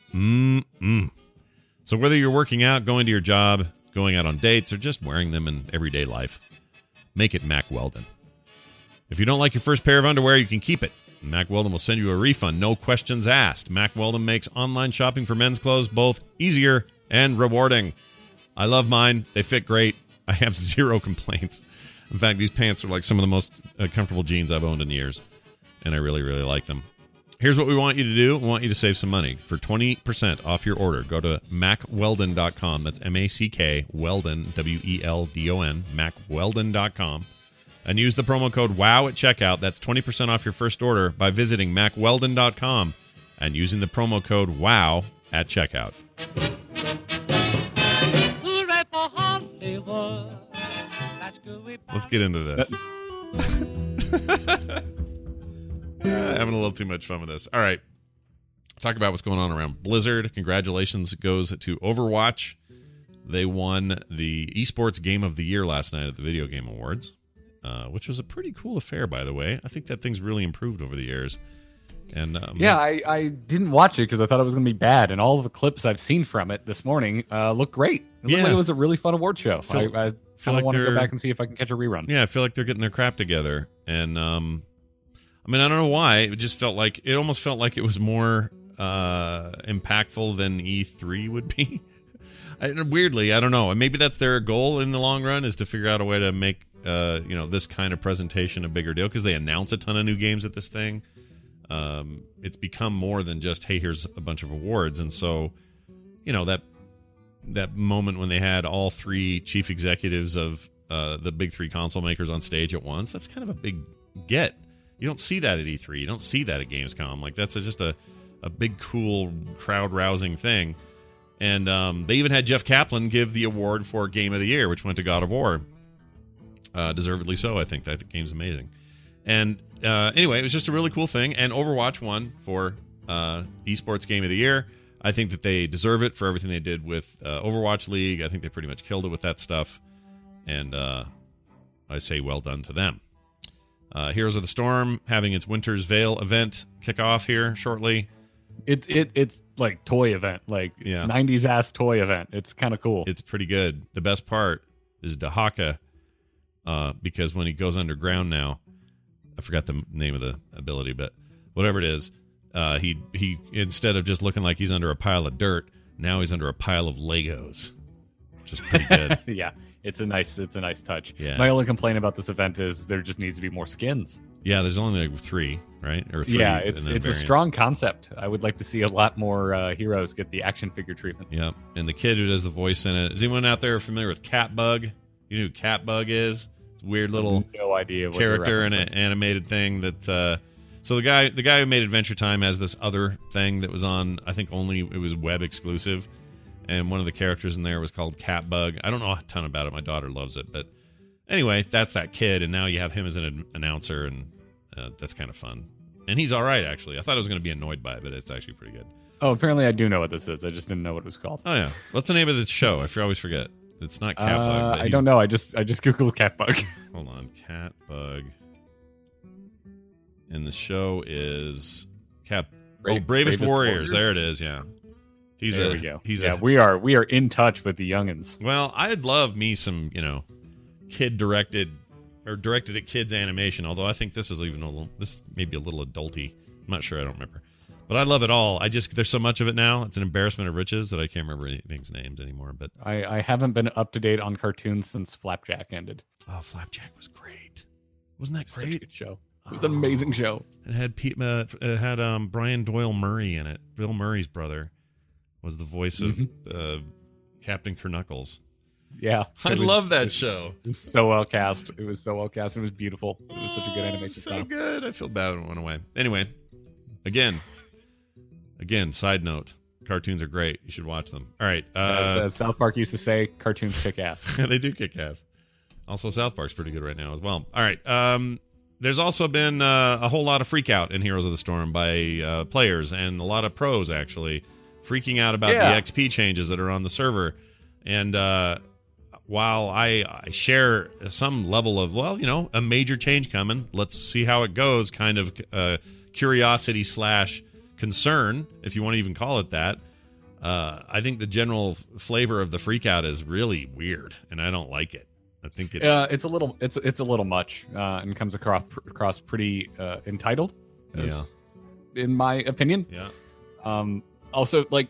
So whether you're working out, going to your job, going out on dates, or just wearing them in everyday life, make it Mack Weldon. If you don't like your first pair of underwear, you can keep it. Mack Weldon will send you a refund, no questions asked. Mack Weldon makes online shopping for men's clothes both easier and rewarding. I love mine. They fit great. I have zero complaints. In fact, these pants are like some of the most comfortable jeans I've owned in years, and I really, really like them. Here's what we want you to do. We want you to save some money. For 20% off your order, go to MackWeldon.com. That's M-A-C-K, Weldon, W-E-L-D-O-N, MackWeldon.com. And use the promo code WOW at checkout. That's 20% off your first order by visiting MackWeldon.com and using the promo code WOW at checkout. Let's get into this. Having a little too much fun with this. All right. Talk about what's going on around Blizzard. Congratulations goes to Overwatch. They won the Esports Game of the Year last night at the Video Game Awards, which was a pretty cool affair, by the way. I think that thing's really improved over the years. And I didn't watch it because I thought it was going to be bad, and all of the clips I've seen from it this morning look great. It looked like it was a really fun award show. I want to go back and see if I can catch a rerun. Yeah, I feel like they're getting their crap together, and I mean, I don't know why. It just felt like it almost felt like it was more impactful than E3 would be. Weirdly, I don't know. Maybe that's their goal in the long run, is to figure out a way to make this kind of presentation a bigger deal, because they announce a ton of new games at this thing. It's become more than just, hey, here's a bunch of awards. And so, that moment when they had all three chief executives of the big three console makers on stage at once, that's kind of a big get. You don't see that at E3. You don't see that at Gamescom. Like, that's just a big, cool, crowd-rousing thing. And they even had Jeff Kaplan give the award for Game of the Year, which went to God of War. Deservedly so, I think. That game's amazing. And anyway, it was just a really cool thing. And Overwatch won for Esports Game of the Year. I think that they deserve it for everything they did with Overwatch League. I think they pretty much killed it with that stuff. And I say well done to them. Heroes of the Storm having its Winter's Veil event kick off here shortly. It's like toy event, like 90s ass toy event. It's kind of cool. It's pretty good. The best part is Dahaka, because when he goes underground now, I forgot the name of the ability, but whatever it is, he instead of just looking like he's under a pile of dirt, now he's under a pile of Legos, which is pretty good. Yeah, it's a nice touch. Yeah. My only complaint about this event is there just needs to be more skins. Yeah, there's only like 3, right? Or 3. Yeah, and it's then a variants. strong concept. I would like to see a lot more heroes get the action figure treatment. Yep. And the kid who does the voice in it. Is anyone out there familiar with Catbug? You know who Catbug is? It's a weird little No idea what you're character in referencing. an animated thing that so the guy who made Adventure Time has this other thing that was on, I think only it was web exclusive, and one of the characters in there was called Catbug. I don't know a ton about it. My daughter loves it, but anyway, that's that kid, and now you have him as an announcer, and that's kind of fun. And he's all right, actually. I thought I was going to be annoyed by it, but it's actually pretty good. Oh, apparently I do know what this is. I just didn't know what it was called. Oh yeah, what's the name of the show? I always forget. It's not Catbug. But I don't know. I just googled Catbug. Hold on, Catbug. And the show is Bravest Warriors. There it is. Yeah, There we go. He's we are in touch with the youngins. Well, I'd love me some kid directed at kids animation. Although I think this is this may be a little adulty. I'm not sure. I don't remember. But I love it all. There's so much of it now. It's an embarrassment of riches that I can't remember anything's names anymore. But I haven't been up to date on cartoons since Flapjack ended. oh, Flapjack was great. Wasn't that Such a great? good show. It was an amazing show. It had Brian Doyle Murray in it. Bill Murray's brother was the voice of Captain Knuckles. Yeah, I love that show. It was so well cast. It was beautiful. It was such a good animation So style. good. I feel bad when it went away. Anyway, again, side note. Cartoons are great. You should watch them. All right. As South Park used to say, cartoons kick ass. They do kick ass. Also, South Park's pretty good right now as well. All right. There's also been a whole lot of freak out in Heroes of the Storm by players and a lot of pros, actually, freaking out about the XP changes that are on the server. And while I share some level of, a major change coming, let's see how it goes, kind of curiosity / concern, if you want to even call it that, I think the general flavor of the freak out is really weird, and I don't like it. I think it's a little much and comes across pretty entitled. In my opinion. Yeah. Also, like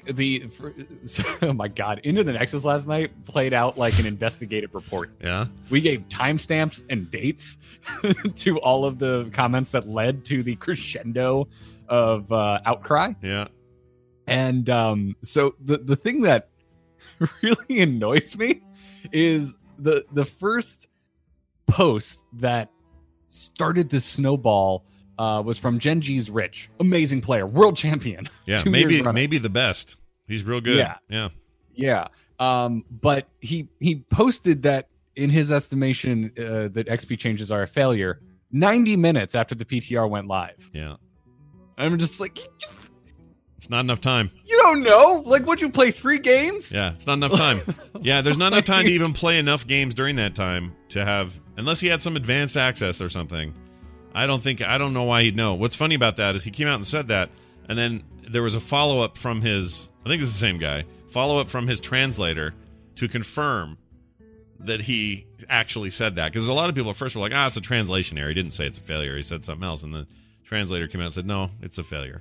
oh my god, Into the Nexus last night played out like an investigative report. Yeah. We gave timestamps and dates to all of the comments that led to the crescendo of outcry. Yeah. And so the thing that really annoys me is the first post that started this snowball was from Genji's Rich. Amazing player, world champion. Yeah, 2 years running. maybe the best. He's real good. Yeah. But he posted that in his estimation that XP changes are a failure 90 minutes after the PTR went live. Yeah. I'm just like, It's not enough time. you don't know? Like, would you play 3 games? Yeah, it's not enough time. Yeah, there's not enough time to even play enough games during that time to have, unless he had some advanced access or something. I don't know why he'd know. What's funny about that is he came out and said that, and then there was a follow-up from his, I think it's the same guy, follow-up from his translator to confirm that he actually said that. Because a lot of people at first were like, it's a translation error. He didn't say it's a failure. He said something else. And the translator came out and said, no, it's a failure.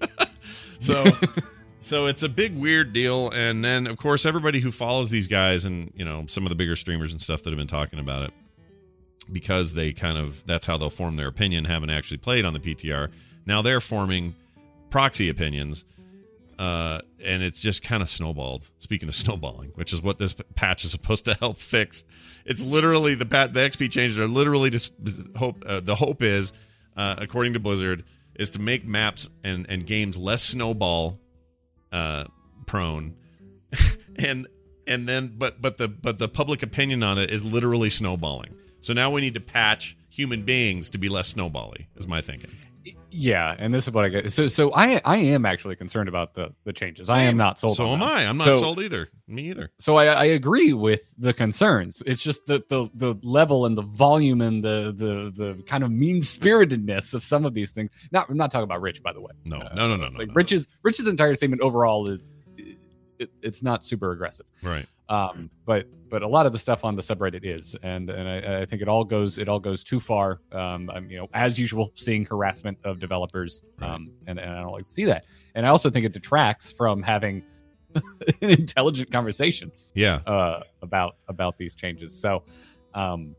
So it's a big weird deal. And then, of course, everybody who follows these guys and, some of the bigger streamers and stuff that have been talking about it, because they that's how they'll form their opinion, haven't actually played on the PTR. Now they're forming proxy opinions. And it's just kind of snowballed. Speaking of snowballing, which is what this patch is supposed to help fix. It's literally the XP changes are literally just hope. The hope is, according to Blizzard, is to make maps and games less snowball prone, and then but the public opinion on it is literally snowballing. So now we need to patch human beings to be less snowbally, is my thinking. Yeah, and this is what I get. So I am actually concerned about the changes. Same. I am not sold. So on am that. I. I'm not sold either. Me either. So I agree with the concerns. It's just the level and the volume and the kind of mean spiritedness of some of these things. I'm not talking about Rich, by the way. No. Like Rich's entire statement overall is it's not super aggressive. Right. But a lot of the stuff on the subreddit is, and I think it all goes too far. I'm, as usual, seeing harassment of developers, Right. and I don't like to see that. And I also think it detracts from having an intelligent conversation. Yeah. About these changes. So,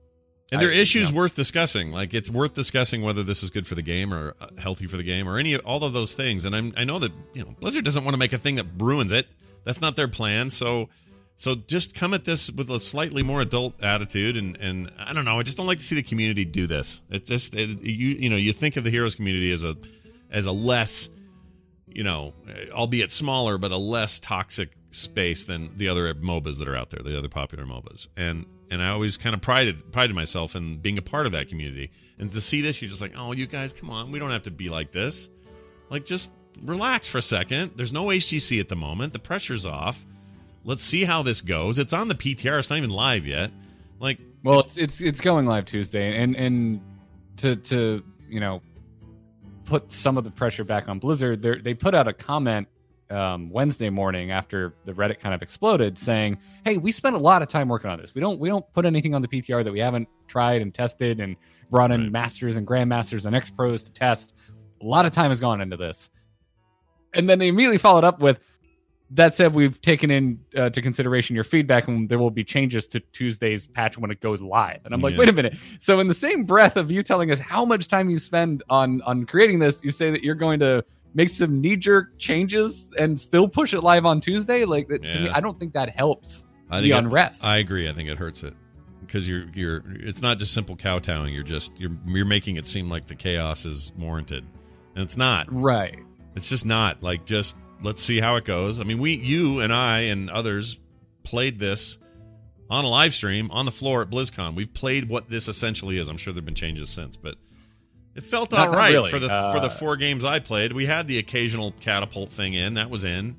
And there are issues worth discussing. Like, it's worth discussing whether this is good for the game or healthy for the game or all of those things. And I know that, Blizzard doesn't want to make a thing that ruins it. That's not their plan. So just come at this with a slightly more adult attitude. And I don't know. I just don't like to see the community do this. It's just, you think of the Heroes community as a less, albeit smaller, but a less toxic space than the other MOBAs that are out there, the other popular MOBAs. And I always kind of prided myself in being a part of that community. And to see this, you're just like, oh, you guys, come on. We don't have to be like this. Like, just relax for a second. There's no HGC at the moment. The pressure's off. Let's see how this goes. It's on the PTR. It's not even live yet. Like, well, it's going live Tuesday. And to put some of the pressure back on Blizzard, they put out a comment Wednesday morning after the Reddit kind of exploded, saying, "Hey, we spent a lot of time working on this. We don't put anything on the PTR that we haven't tried and tested and brought in masters and grandmasters and X-Pros to test. A lot of time has gone into this." And then they immediately followed up with, "That said, we've taken into consideration your feedback, and there will be changes to Tuesday's patch when it goes live." And I'm like, wait a minute. So in the same breath of you telling us how much time you spend on creating this, you say that you're going to make some knee-jerk changes and still push it live on Tuesday? Like, to me, I don't think that helps the unrest. I agree. I think it hurts it because you're. It's not just simple kowtowing. You're making it seem like the chaos is warranted, and it's not. Right. It's just not. Like, just let's see how it goes. I mean, you and I and others played this on a live stream on the floor at BlizzCon. We've played what this essentially is. I'm sure there've been changes since, but it felt all right really. for the 4 games I played. We had the occasional catapult thing in. That was in.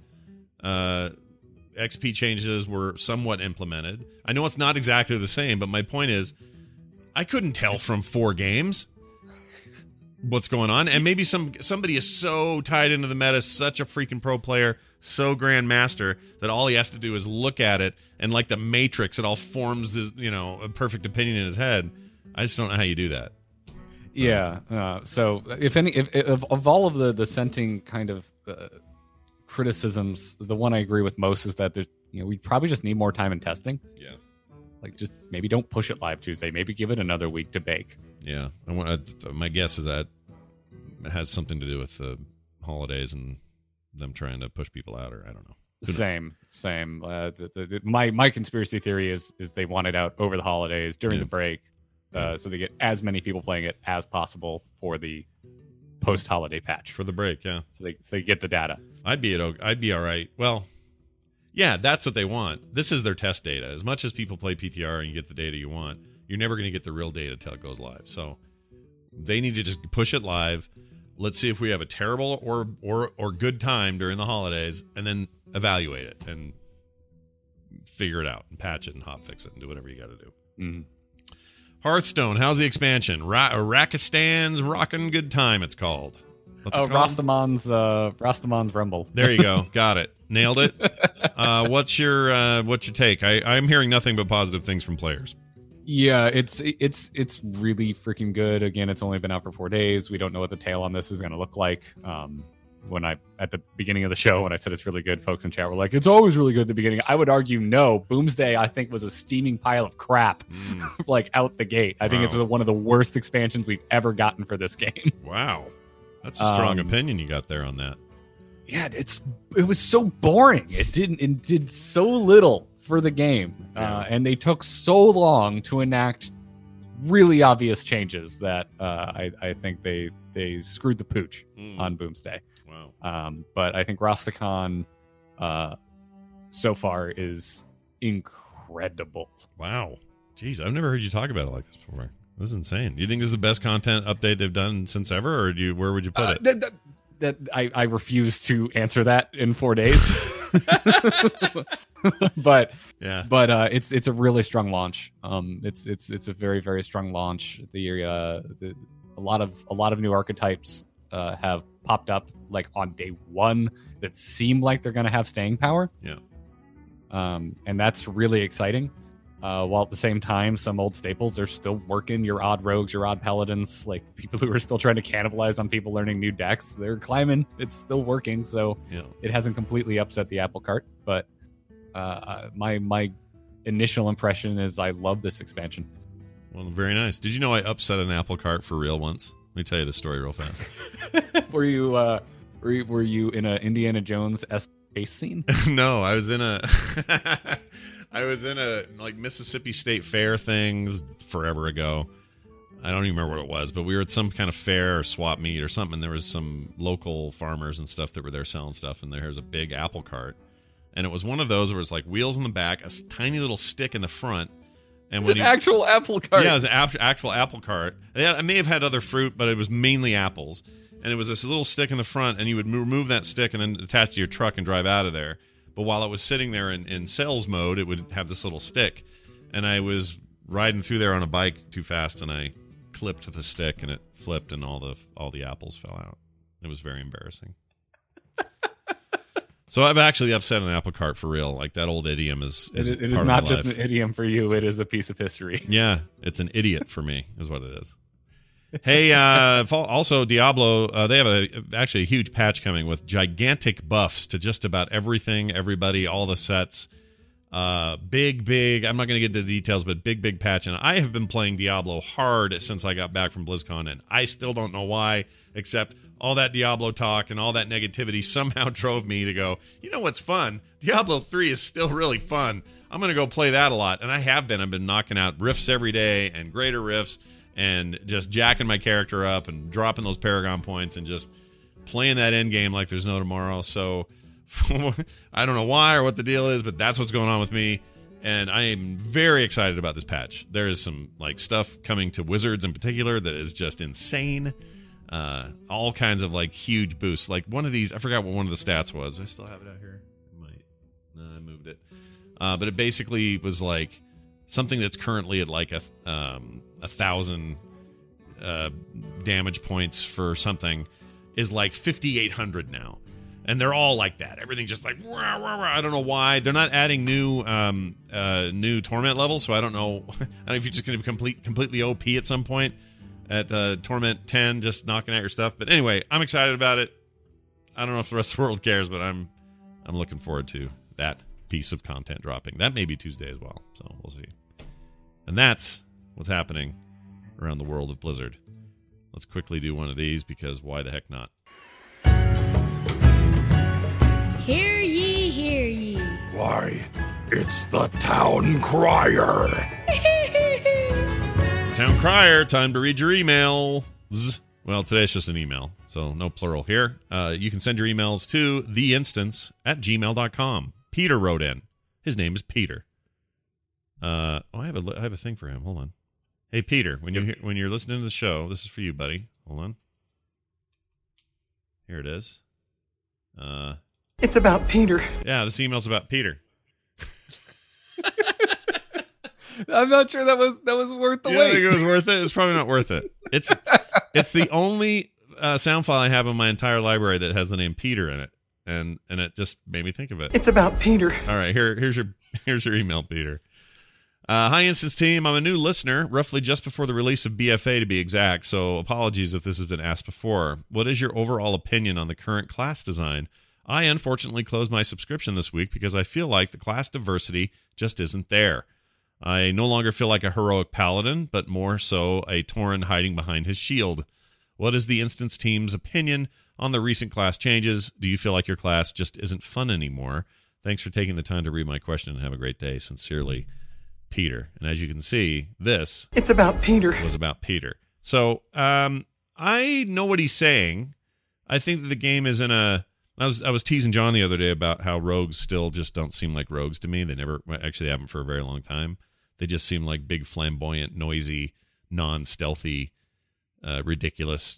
XP changes were somewhat implemented. I know it's not exactly the same, but my point is I couldn't tell from 4 games what's going on. And maybe somebody is so tied into the meta, such a freaking pro player, so grandmaster, that all he has to do is look at it, and like the Matrix, it all forms this, a perfect opinion in his head. I just don't know how you do that. Yeah. So if of all of the dissenting kind of criticisms, the one I agree with most is that we probably just need more time in testing. Yeah. Like, just maybe don't push it live Tuesday. Maybe give it another week to bake. Yeah. My guess is that it has something to do with the holidays and them trying to push people out, or I don't know. Same. My conspiracy theory is they want it out over the holidays during the break. So they get as many people playing it as possible for the post-holiday patch. For the break, yeah. So they get the data. I'd be all right. Well, yeah, that's what they want. This is their test data. As much as people play PTR and you get the data you want, you're never going to get the real data till it goes live. So they need to just push it live. Let's see if we have a terrible or good time during the holidays, and then evaluate it and figure it out and patch it and hotfix it and do whatever you got to do. Mm-hmm. Hearthstone, how's the expansion? Rakistan's Rockin' Good Time, it's called. What's it called? Rastamon's Rumble. There you go. Got it. Nailed it. What's your take? I'm hearing nothing but positive things from players. Yeah, it's really freaking good. Again, it's only been out for 4 days. We don't know what the tail on this is going to look like. At the beginning of the show, when I said it's really good, folks in chat were like, "It's always really good at the beginning." I would argue no. Boomsday, I think, was a steaming pile of crap, like out the gate. I think it's one of the worst expansions we've ever gotten for this game. Wow, that's a strong opinion you got there on that. Yeah, it was so boring. It did so little for the game, and they took so long to enact really obvious changes that I think they screwed the pooch on Boomsday. Wow. But I think Rastakhan so far is incredible. Wow. Jeez, I've never heard you talk about it like this before. This is insane. Do you think this is the best content update they've done since ever, or where would you put it? I refuse to answer that in 4 days. but it's a really strong launch. It's a very, very strong launch. A lot of new archetypes have popped up like on day 1 that seem like they're going to have staying power. Yeah. And that's really exciting. While at the same time, some old staples are still working. Your odd rogues, your odd paladins, like people who are still trying to cannibalize on people learning new decks, they're climbing. It's still working, so it hasn't completely upset the apple cart. But my initial impression is I love this expansion. Well, very nice. Did you know I upset an apple cart for real once? Let me tell you the story real fast. Were you in a Indiana Jones chase scene? No, I was in a like Mississippi State Fair things forever ago. I don't even remember what it was, but we were at some kind of fair or swap meet or something. And there was some local farmers and stuff that were there selling stuff, and there's a big apple cart, and it was one of those where it was like wheels in the back, a tiny little stick in the front. And It's an actual apple cart. Yeah, it was an actual apple cart. I may have had other fruit, but it was mainly apples. And it was this little stick in the front, and you would remove that stick and then attach to your truck and drive out of there. But while it was sitting there in sales mode, it would have this little stick. And I was riding through there on a bike too fast, and I clipped the stick, and it flipped, and all the apples fell out. It was very embarrassing. So I've actually upset an apple cart for real. Like, that old idiom is It part is of not my just life. an idiom for you. It is a piece of history. Yeah, it's an idiot for me, is what it is. Hey, also Diablo, they have actually a huge patch coming with gigantic buffs to just about everything, everybody, all the sets. Big, I'm not going to get into the details, but big patch. And I have been playing Diablo hard since I got back from BlizzCon, and I still don't know why, except all that Diablo talk and all that negativity somehow drove me to go, you know what's fun? Diablo 3 is still really fun. I'm going to go play that a lot. And I have been. I've been knocking out rifts every day and greater rifts and just jacking my character up and dropping those Paragon points and just playing that end game like there's no tomorrow. So I don't know why or what the deal is, but that's what's going on with me. And I am very excited about this patch. There is some like stuff coming to Wizards in particular that is just insane. All kinds of like huge boosts. Like one of these, I forgot what one of the stats was. I still have it out here. I moved it. But it basically was like something that's currently at like 1,000 damage points for something is like 5,800 now. And they're all like that. Everything's just like, rah, rah, rah. I don't know why. They're not adding new torment levels, so I don't know. I don't know if you're just going to be completely OP at some point at Torment 10, just knocking out your stuff. But anyway, I'm excited about it. I don't know if the rest of the world cares, but I'm looking forward to that piece of content dropping. That may be Tuesday as well, so we'll see. And that's what's happening around the world of Blizzard. Let's quickly do one of these, because why the heck not? Hear ye, hear ye. Why, it's the Town Crier. Town Crier, time to read your emails. Well, today's just an email, so no plural here. You can send your emails to theinstance@gmail.com. Peter wrote in. His name is Peter. I have a thing for him. Hold on. Hey, Peter, when you're listening to the show, this is for you, buddy. Hold on. Here it is. It's about Peter. Yeah, this email's about Peter. I'm not sure that was worth the You wait. don't think it was worth it? It's probably not worth it. It's the only sound file I have in my entire library that has the name Peter in it, and it just made me think of it. It's about Peter. All right, here's your email, Peter. Hi, Instance team. I'm a new listener, roughly just before the release of BFA to be exact, so apologies if this has been asked before. What is your overall opinion on the current class design? I unfortunately closed my subscription this week because I feel like the class diversity just isn't there. I no longer feel like a heroic paladin, but more so a Tauren hiding behind his shield. What is the Instance team's opinion on the recent class changes? Do you feel like your class just isn't fun anymore? Thanks for taking the time to read my question, and have a great day. Sincerely, Peter. And as you can see, it's about Peter. Was about Peter. So I know what he's saying. I think that the game is in a... I was teasing John the other day about how rogues still just don't seem like rogues to me. They never... Actually, they haven't for a very long time. They just seem like big, flamboyant, noisy, non-stealthy, ridiculous,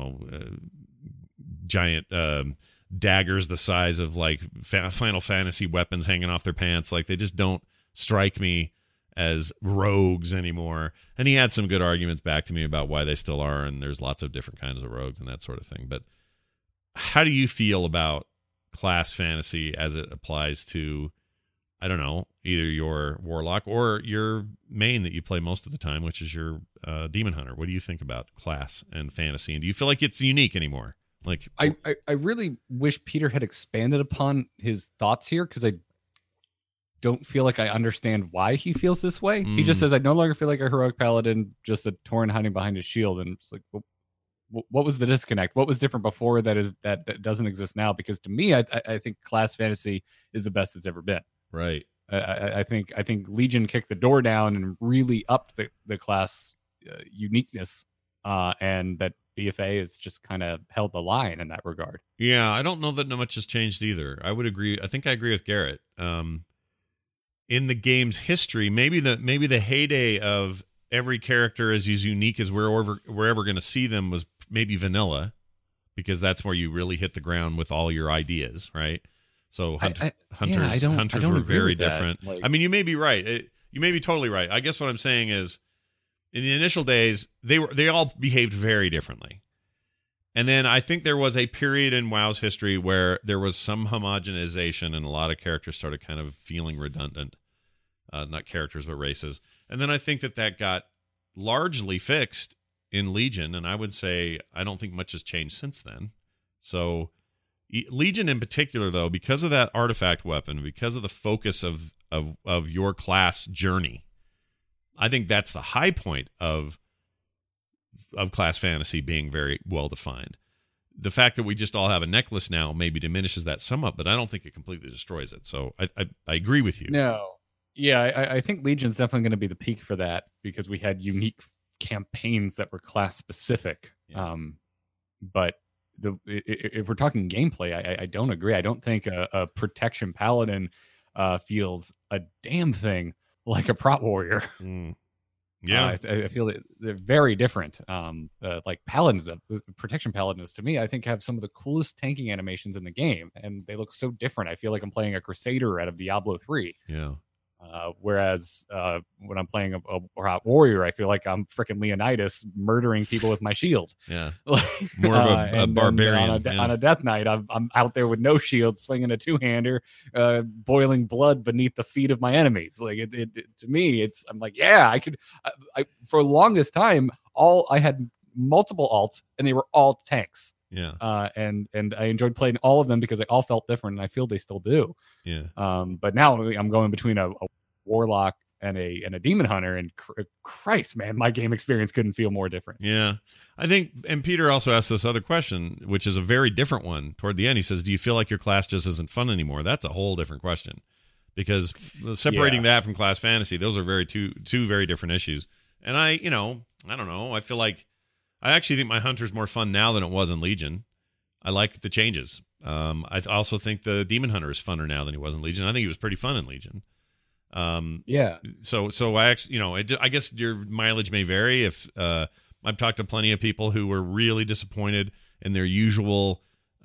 giant daggers the size of like Final Fantasy weapons hanging off their pants. Like, they just don't strike me as rogues anymore. And he had some good arguments back to me about why they still are, and there's lots of different kinds of rogues and that sort of thing. But how do you feel about class fantasy as it applies to, I don't know, either your warlock or your main that you play most of the time, which is your demon hunter? What do you think about class and fantasy? And do you feel like it's unique anymore? Like, I really wish Peter had expanded upon his thoughts here, because I don't feel like I understand why he feels this way. He just says, I no longer feel like a heroic paladin, just a Tauren hiding behind his shield. And it's like, well, what was the disconnect? What was different before that doesn't exist now? Because to me, I think class fantasy is the best it's ever been. Right. I think Legion kicked the door down and really upped the class uniqueness, and that BFA has just kind of held the line in that regard. Yeah, I don't know that much has changed either. I would agree. I think I agree with Garrett. In the game's history, maybe the heyday of every character is as unique as we're ever going to see them was maybe vanilla, because that's where you really hit the ground with all your ideas, right? So hunters were very different. Like, I mean, you may be right. You may be totally right. I guess what I'm saying is, in the initial days, they all behaved very differently. And then I think there was a period in WoW's history where there was some homogenization and a lot of characters started kind of feeling redundant. Not characters, but races. And then I think that got largely fixed in Legion, and I would say I don't think much has changed since then. So Legion in particular, though, because of that artifact weapon, because of the focus of your class journey, I think that's the high point of class fantasy being very well defined. The fact that we just all have a necklace now maybe diminishes that somewhat, but I don't think it completely destroys it. So I agree with you. No. Yeah, I think Legion's definitely going to be the peak for that, because we had unique campaigns that were class specific. Yeah. But if we're talking gameplay, I don't agree. I don't think a protection paladin feels a damn thing like a prot warrior. Yeah, I feel that they're very different. Like paladins, protection paladins to me, I think have some of the coolest tanking animations in the game, and they look so different. I feel like I'm playing a Crusader out of Diablo 3. Yeah. Whereas when I'm playing a warrior, I feel like I'm freaking Leonidas murdering people with my shield. Yeah, like, more of a barbarian. On a death knight, I'm out there with no shield, swinging a two-hander, boiling blood beneath the feet of my enemies. Like it to me, I'm like, yeah, I could. For the longest time, I had multiple alts, and they were all tanks. Yeah. And I enjoyed playing all of them because they all felt different, and I feel they still do. Yeah. But now I'm going between a warlock and a demon hunter, and Christ, man, my game experience couldn't feel more different. Yeah. I think, and Peter also asked this other question, which is a very different one toward the end. He says, do you feel like your class just isn't fun anymore? That's a whole different question, because separating that from class fantasy, those are two very different issues. And I don't know. I feel like I actually think my hunter's more fun now than it was in Legion. I like the changes. I also think the demon hunter is funner now than he was in Legion. I think he was pretty fun in Legion. Yeah. So I actually, I guess your mileage may vary. If I've talked to plenty of people who were really disappointed in their usual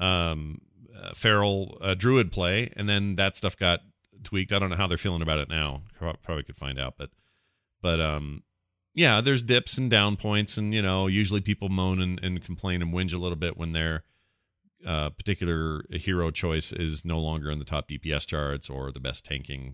feral druid play, and then that stuff got tweaked. I don't know how they're feeling about it now. Probably could find out, but yeah, there's dips and down points, and usually people moan and complain and whinge a little bit when their particular hero choice is no longer in the top DPS charts or the best tanking,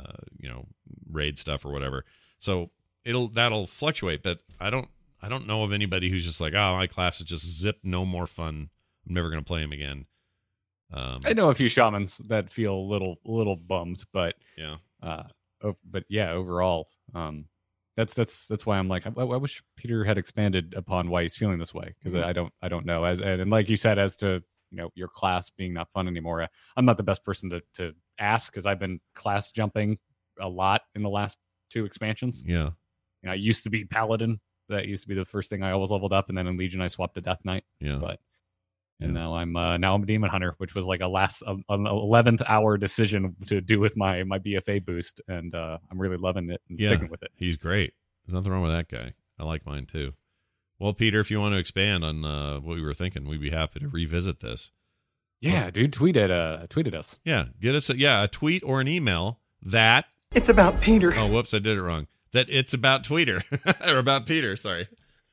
raid stuff or whatever. So that'll fluctuate, but I don't know of anybody who's just like, oh, my class is just zip, no more fun. I'm never going to play him again. I know a few shamans that feel a little bummed, but yeah, overall, that's why I'm like, I wish Peter had expanded upon why he's feeling this way, because I don't know. And like you said, as to your class being not fun anymore, I'm not the best person to ask, because I've been class jumping a lot in the last 2 expansions. Yeah, I used to be paladin. That used to be the first thing I always leveled up, and then in Legion I swapped to Death Knight. Yeah, and now I'm a demon hunter, which was like an 11th hour decision to do with my BFA boost, and I'm really loving it and sticking with it. He's great. There's nothing wrong with that guy. I like mine too. Well, Peter, if you want to expand on what we were thinking, we'd be happy to revisit this. Yeah, dude, tweeted us. Yeah, get us a tweet or an email that it's about Peter. Oh, whoops, I did it wrong. That it's about Tweeter or about Peter. Sorry.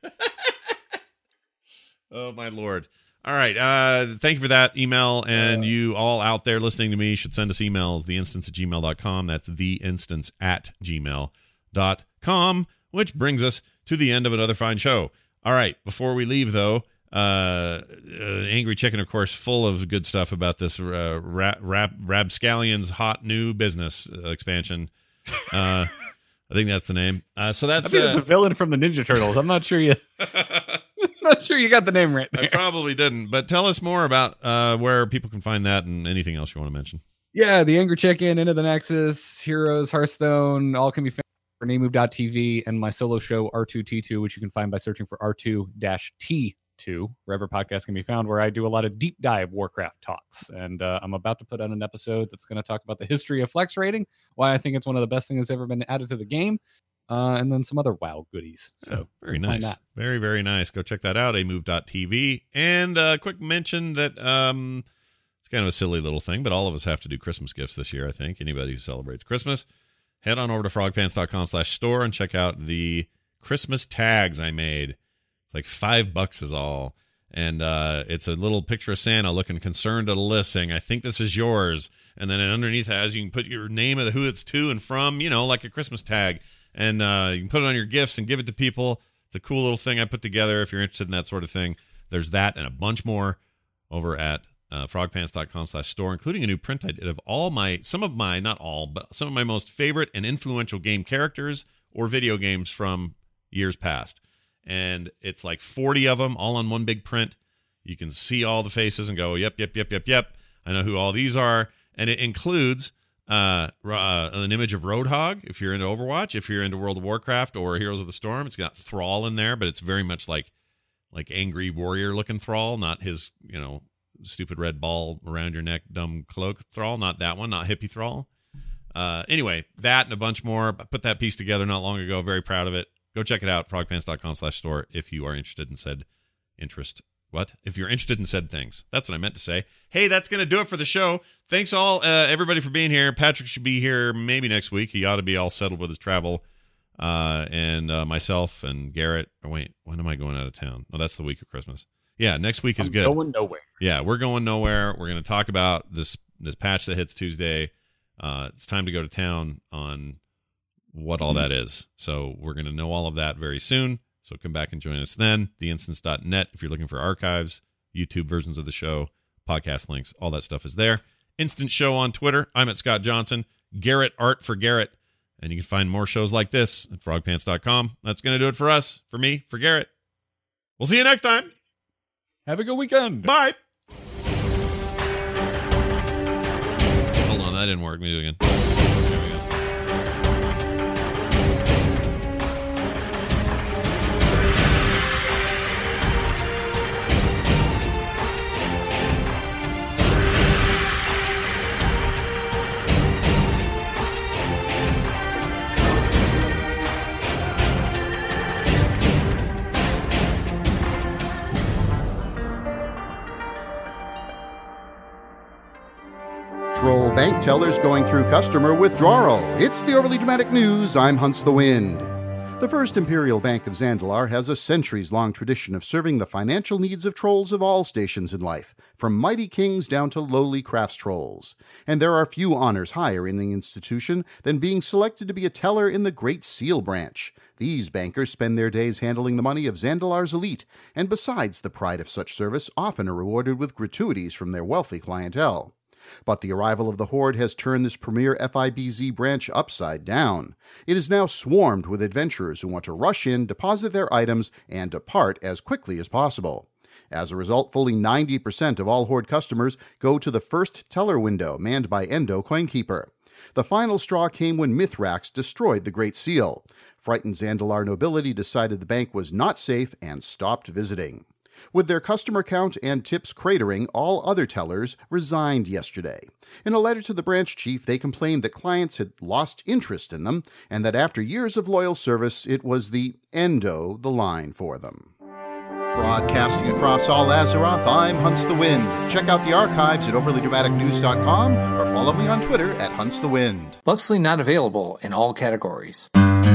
Oh my Lord. All right. Thank you for that email. And you all out there listening to me should send us emails, theinstance@gmail.com. That's theinstance@gmail.com, which brings us to the end of another fine show. All right. Before we leave, though, Angry Chicken, of course, full of good stuff about this Rapscallion's hot new business expansion. I think that's the name. So that's I think it's a villain from the Ninja Turtles. I'm not sure you. Not sure you got the name right there. I probably didn't, but tell us more about where people can find that and anything else you want to mention. Yeah, the Angry Chicken, Into the Nexus, Heroes, Hearthstone, all can be found on Remove.tv, and my solo show R2T2, which you can find by searching for R2-T2, wherever podcasts can be found, where I do a lot of deep dive Warcraft talks. And I'm about to put out an episode that's going to talk about the history of flex rating, why I think it's one of the best things that's ever been added to the game, and then some other WoW goodies. So very nice. Very, very nice. Go check that out, amove.tv. And a quick mention that it's kind of a silly little thing, but all of us have to do Christmas gifts this year, I think. Anybody who celebrates Christmas, head on over to frogpants.com/store and check out the Christmas tags I made. It's like $5 is all. And it's a little picture of Santa looking concerned at a list saying, I think this is yours. And then underneath that, you can put your name of who it's to and from, like a Christmas tag. And you can put it on your gifts and give it to people. It's a cool little thing I put together if you're interested in that sort of thing. There's that and a bunch more over at frogpants.com/store, including a new print I did of some of my most favorite and influential game characters or video games from years past. And it's like 40 of them all on one big print. You can see all the faces and go, yep. I know who all these are. And it includes an image of Roadhog, if you're into Overwatch. If you're into World of Warcraft or Heroes of the Storm, it's got Thrall in there, but it's very much like angry warrior looking Thrall, not his, stupid red ball around your neck, dumb cloak Thrall, not that one, not hippie Thrall. Anyway, that and a bunch more. I put that piece together not long ago. Very proud of it. Go check it out, frogpants.com/store, if you are interested in said if you're interested in said things. That's what I meant to say. Hey, that's going to do it for the show. Thanks all, everybody, for being here. Patrick should be here maybe next week. He ought to be all settled with his travel. And myself and Garrett. Oh, wait, when am I going out of town? Oh, that's the week of Christmas. Yeah, next week is good. Going nowhere. Yeah, we're going nowhere. We're going to talk about this patch that hits Tuesday. It's time to go to town on what all that is. So we're going to know all of that very soon. So come back and join us then. Theinstance.net if you're looking for archives, YouTube versions of the show, podcast links, all that stuff is there. Instant Show on Twitter. I'm at Scott Johnson. Garrett Art for Garrett. And you can find more shows like this at frogpants.com. That's going to do it for us, for me, for Garrett. We'll see you next time. Have a good weekend. Bye. Hold on, that didn't work. Let me do it again. There we go. Troll bank tellers going through customer withdrawal. It's the Overly Dramatic News. I'm Hunts the Wind. The First Imperial Bank of Zandalar has a centuries-long tradition of serving the financial needs of trolls of all stations in life, from mighty kings down to lowly crafts trolls. And there are few honors higher in the institution than being selected to be a teller in the Great Seal branch. These bankers spend their days handling the money of Zandalar's elite, and besides the pride of such service, often are rewarded with gratuities from their wealthy clientele. But the arrival of the Horde has turned this premier FIBZ branch upside down. It is now swarmed with adventurers who want to rush in, deposit their items, and depart as quickly as possible. As a result, fully 90% of all Horde customers go to the first teller window, manned by Endo Coinkeeper. The final straw came when Mithrax destroyed the Great Seal. Frightened Zandalar nobility decided the bank was not safe and stopped visiting. With their customer count and tips cratering, all other tellers resigned yesterday. In a letter to the branch chief, they complained that clients had lost interest in them, and that after years of loyal service, it was the Endo the line for them. Broadcasting across all Azeroth, I'm Hunts the Wind. Check out the archives at overlydramaticnews.com or follow me on Twitter at Hunts the Wind. Buxley not available in all categories.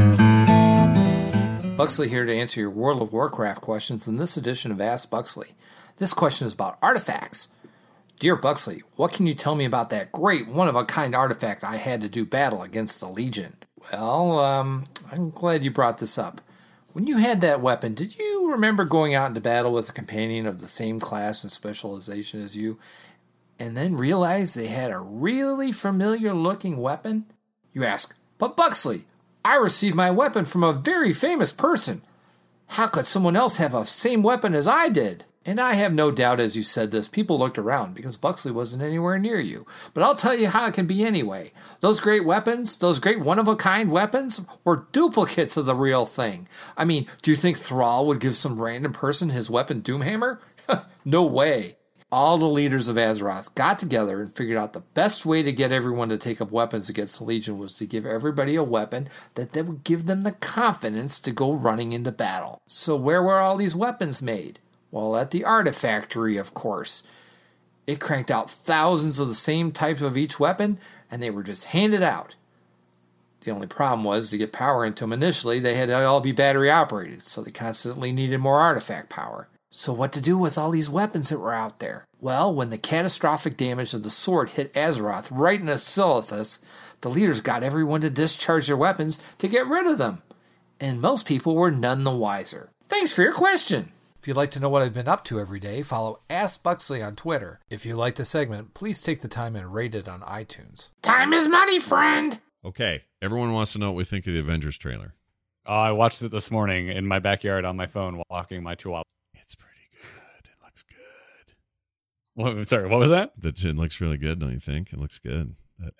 Buxley here to answer your World of Warcraft questions in this edition of Ask Buxley. This question is about artifacts. Dear Buxley, what can you tell me about that great one-of-a-kind artifact I had to do battle against the Legion? Well, I'm glad you brought this up. When you had that weapon, did you remember going out into battle with a companion of the same class and specialization as you, and then realize they had a really familiar-looking weapon? You ask, but Buxley, I received my weapon from a very famous person. How could someone else have the same weapon as I did? And I have no doubt as you said this, people looked around because Buxley wasn't anywhere near you. But I'll tell you how it can be anyway. Those great weapons, those great one-of-a-kind weapons, were duplicates of the real thing. I mean, do you think Thrall would give some random person his weapon Doomhammer? No way. All the leaders of Azeroth got together and figured out the best way to get everyone to take up weapons against the Legion was to give everybody a weapon that would give them the confidence to go running into battle. So where were all these weapons made? Well, at the Artifactory, of course. It cranked out thousands of the same type of each weapon, and they were just handed out. The only problem was, to get power into them initially, they had to all be battery operated, so they constantly needed more artifact power. So what to do with all these weapons that were out there? Well, when the catastrophic damage of the sword hit Azeroth right in the Silithus, the leaders got everyone to discharge their weapons to get rid of them. And most people were none the wiser. Thanks for your question. If you'd like to know what I've been up to every day, follow Ask Buxley on Twitter. If you like the segment, please take the time and rate it on iTunes. Time is money, friend! Okay, everyone wants to know what we think of the Avengers trailer. I watched it this morning in my backyard on my phone while walking my chihuahua. It's pretty good. It looks good. Sorry, what was that? It looks really good, don't you think? It looks good.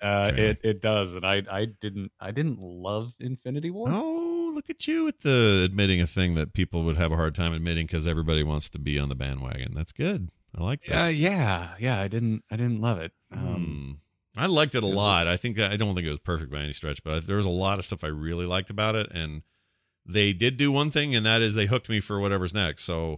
It does, and I didn't love Infinity War. Oh, look at you with the admitting a thing that people would have a hard time admitting because everybody wants to be on the bandwagon. That's good. I like this. Yeah. I didn't love it. I liked it a lot. I don't think it was perfect by any stretch, but there was a lot of stuff I really liked about it, and they did do one thing, and that is they hooked me for whatever's next. So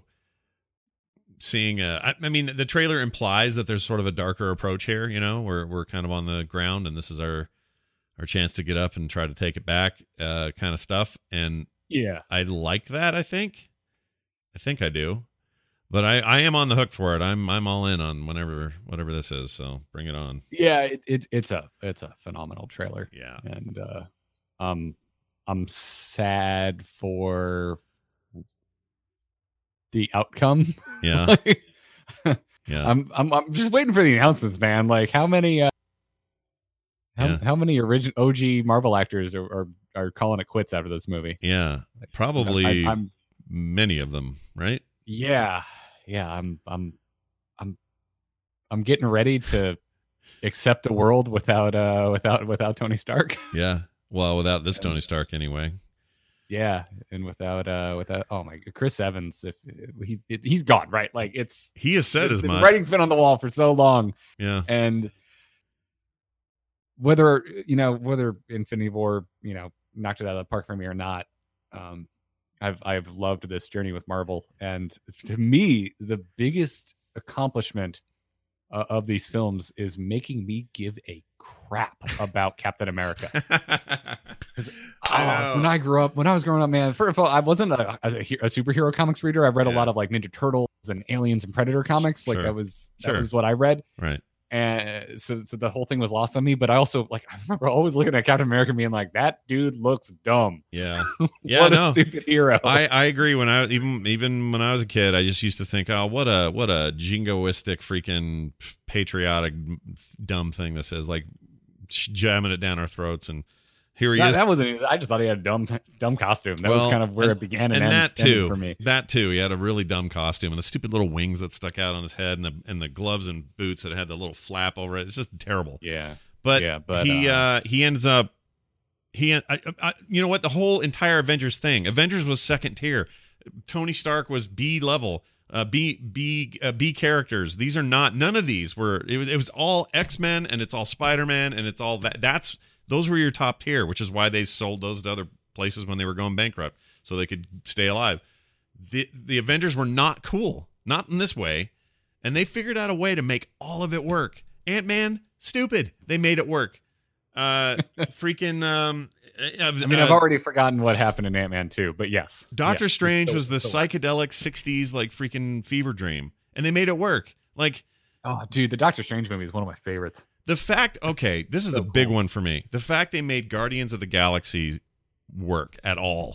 seeing I mean, the trailer implies that there's sort of a darker approach here, you know, we're kind of on the ground and this is our chance to get up and try to take it back, kind of stuff. And yeah, I like that. I think I do, but I am on the hook for it. I'm all in on whatever this is. So bring it on. Yeah. It's a phenomenal trailer. Yeah. And, I'm sad for the outcome. Yeah. Yeah. I'm just waiting for the announcements, man. Like how many original OG Marvel actors are calling it quits after this movie? Yeah. Probably I'm many of them, right? Yeah. I'm getting ready to accept a world without Tony Stark. Yeah. Well, without this Tony Stark anyway. Yeah, and without oh my, Chris Evans, if he's gone, right? Like he has said as much. The writing's been on the wall for so long. Yeah, and whether Infinity War knocked it out of the park for me or not, I've loved this journey with Marvel, and to me the biggest accomplishment of these films is making me give a crap about Captain America. When I was growing up, man, first of all, I wasn't a superhero comics reader. I read a lot of like Ninja Turtles and Aliens and Predator comics. Like that was what I read. Right. And so the whole thing was lost on me. But I also I remember always looking at Captain America and being like, that dude looks dumb. Yeah. Yeah. What a stupid hero. I agree. When I even when I was a kid, I just used to think, oh, what a jingoistic freaking patriotic dumb thing this is, like jamming it down our throats. And here he is. That wasn't. I just thought he had a dumb costume. That was kind of where it began and ended for me. That too. He had a really dumb costume and the stupid little wings that stuck out on his head and the gloves and boots that had the little flap over it. It's just terrible. Yeah. But he ends up. You know what? The whole entire Avengers thing. Avengers was second tier. Tony Stark was B level. B characters. These are not. None of these were. It was all X-Men and it's all Spider-Man and it's all that. Those were your top tier, which is why they sold those to other places when they were going bankrupt, so they could stay alive. The Avengers were not cool, not in this way, and they figured out a way to make all of it work. Ant-Man, stupid. They made it work. Freaking. I've already forgotten what happened in Ant-Man 2, but yes. Doctor Strange was the psychedelic 60s like freaking fever dream, and they made it work. Like, oh, dude, the Doctor Strange movie is one of my favorites. The fact, okay, this is the big one for me. The fact they made Guardians of the Galaxy work at all.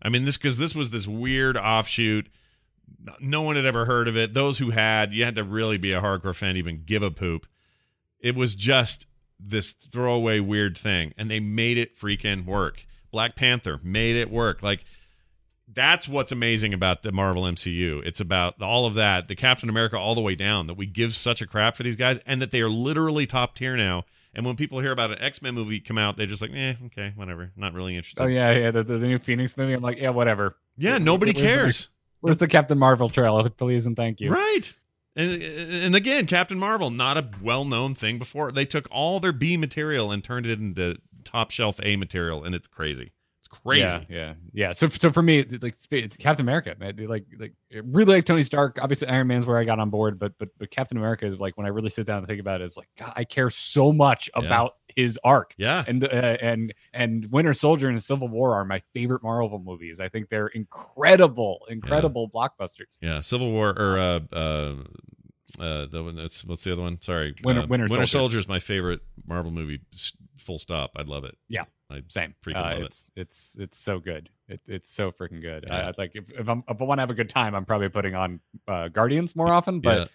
I mean, this was this weird offshoot. No one had ever heard of it. Those who had, you had to really be a hardcore fan to even give a poop. It was just this throwaway weird thing, and they made it freaking work. Black Panther made it work. Like, that's what's amazing about the Marvel MCU. It's about all of that, the Captain America all the way down, that we give such a crap for these guys, and that they are literally top tier now. And when people hear about an X-Men movie come out, they're just like, okay, whatever. Not really interested. Oh, yeah. The new Phoenix movie. I'm like, yeah, whatever. Yeah, nobody cares. Where's the Captain Marvel trailer? Please and thank you. Right. And again, Captain Marvel, not a well-known thing before. They took all their B material and turned it into top shelf A material, and it's crazy. It's crazy. Yeah. So for me, like, it's Captain America. Man. Like really like Tony Stark. Obviously, Iron Man's where I got on board, but Captain America is like, when I really sit down and think about it, it's like, God, I care so much about his arc. Yeah. And Winter Soldier and Civil War are my favorite Marvel movies. I think they're incredible blockbusters. Yeah, Civil War or the one that's, what's the other one? Sorry, Winter Soldier is my favorite Marvel movie. Full stop. I love it. Yeah, same. Freaking love it. It's so good. It's so freaking good. Yeah. Like if I want to have a good time, I'm probably putting on Guardians more often. But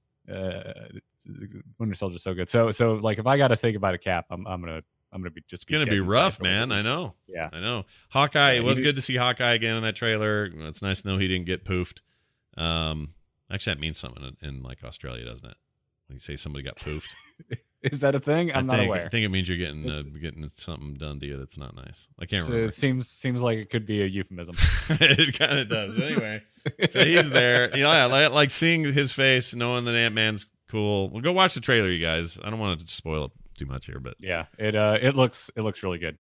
Winter Soldier's so good. So like, if I got to say goodbye to Cap, I'm gonna be just. It's gonna be rough, man. I know. Yeah, I know. Hawkeye. It was good to see Hawkeye again in that trailer. It's nice to know he didn't get poofed. Actually, that means something in like Australia, doesn't it? When you say somebody got poofed. Is that a thing? I'm not aware. I think it means you're getting something done to you that's not nice. I can't remember. It seems like it could be a euphemism. It kind of does. Anyway, so he's there. Like seeing his face, knowing that Ant-Man's cool. Well, go watch the trailer, you guys. I don't want to spoil it too much here, but yeah, it looks really good.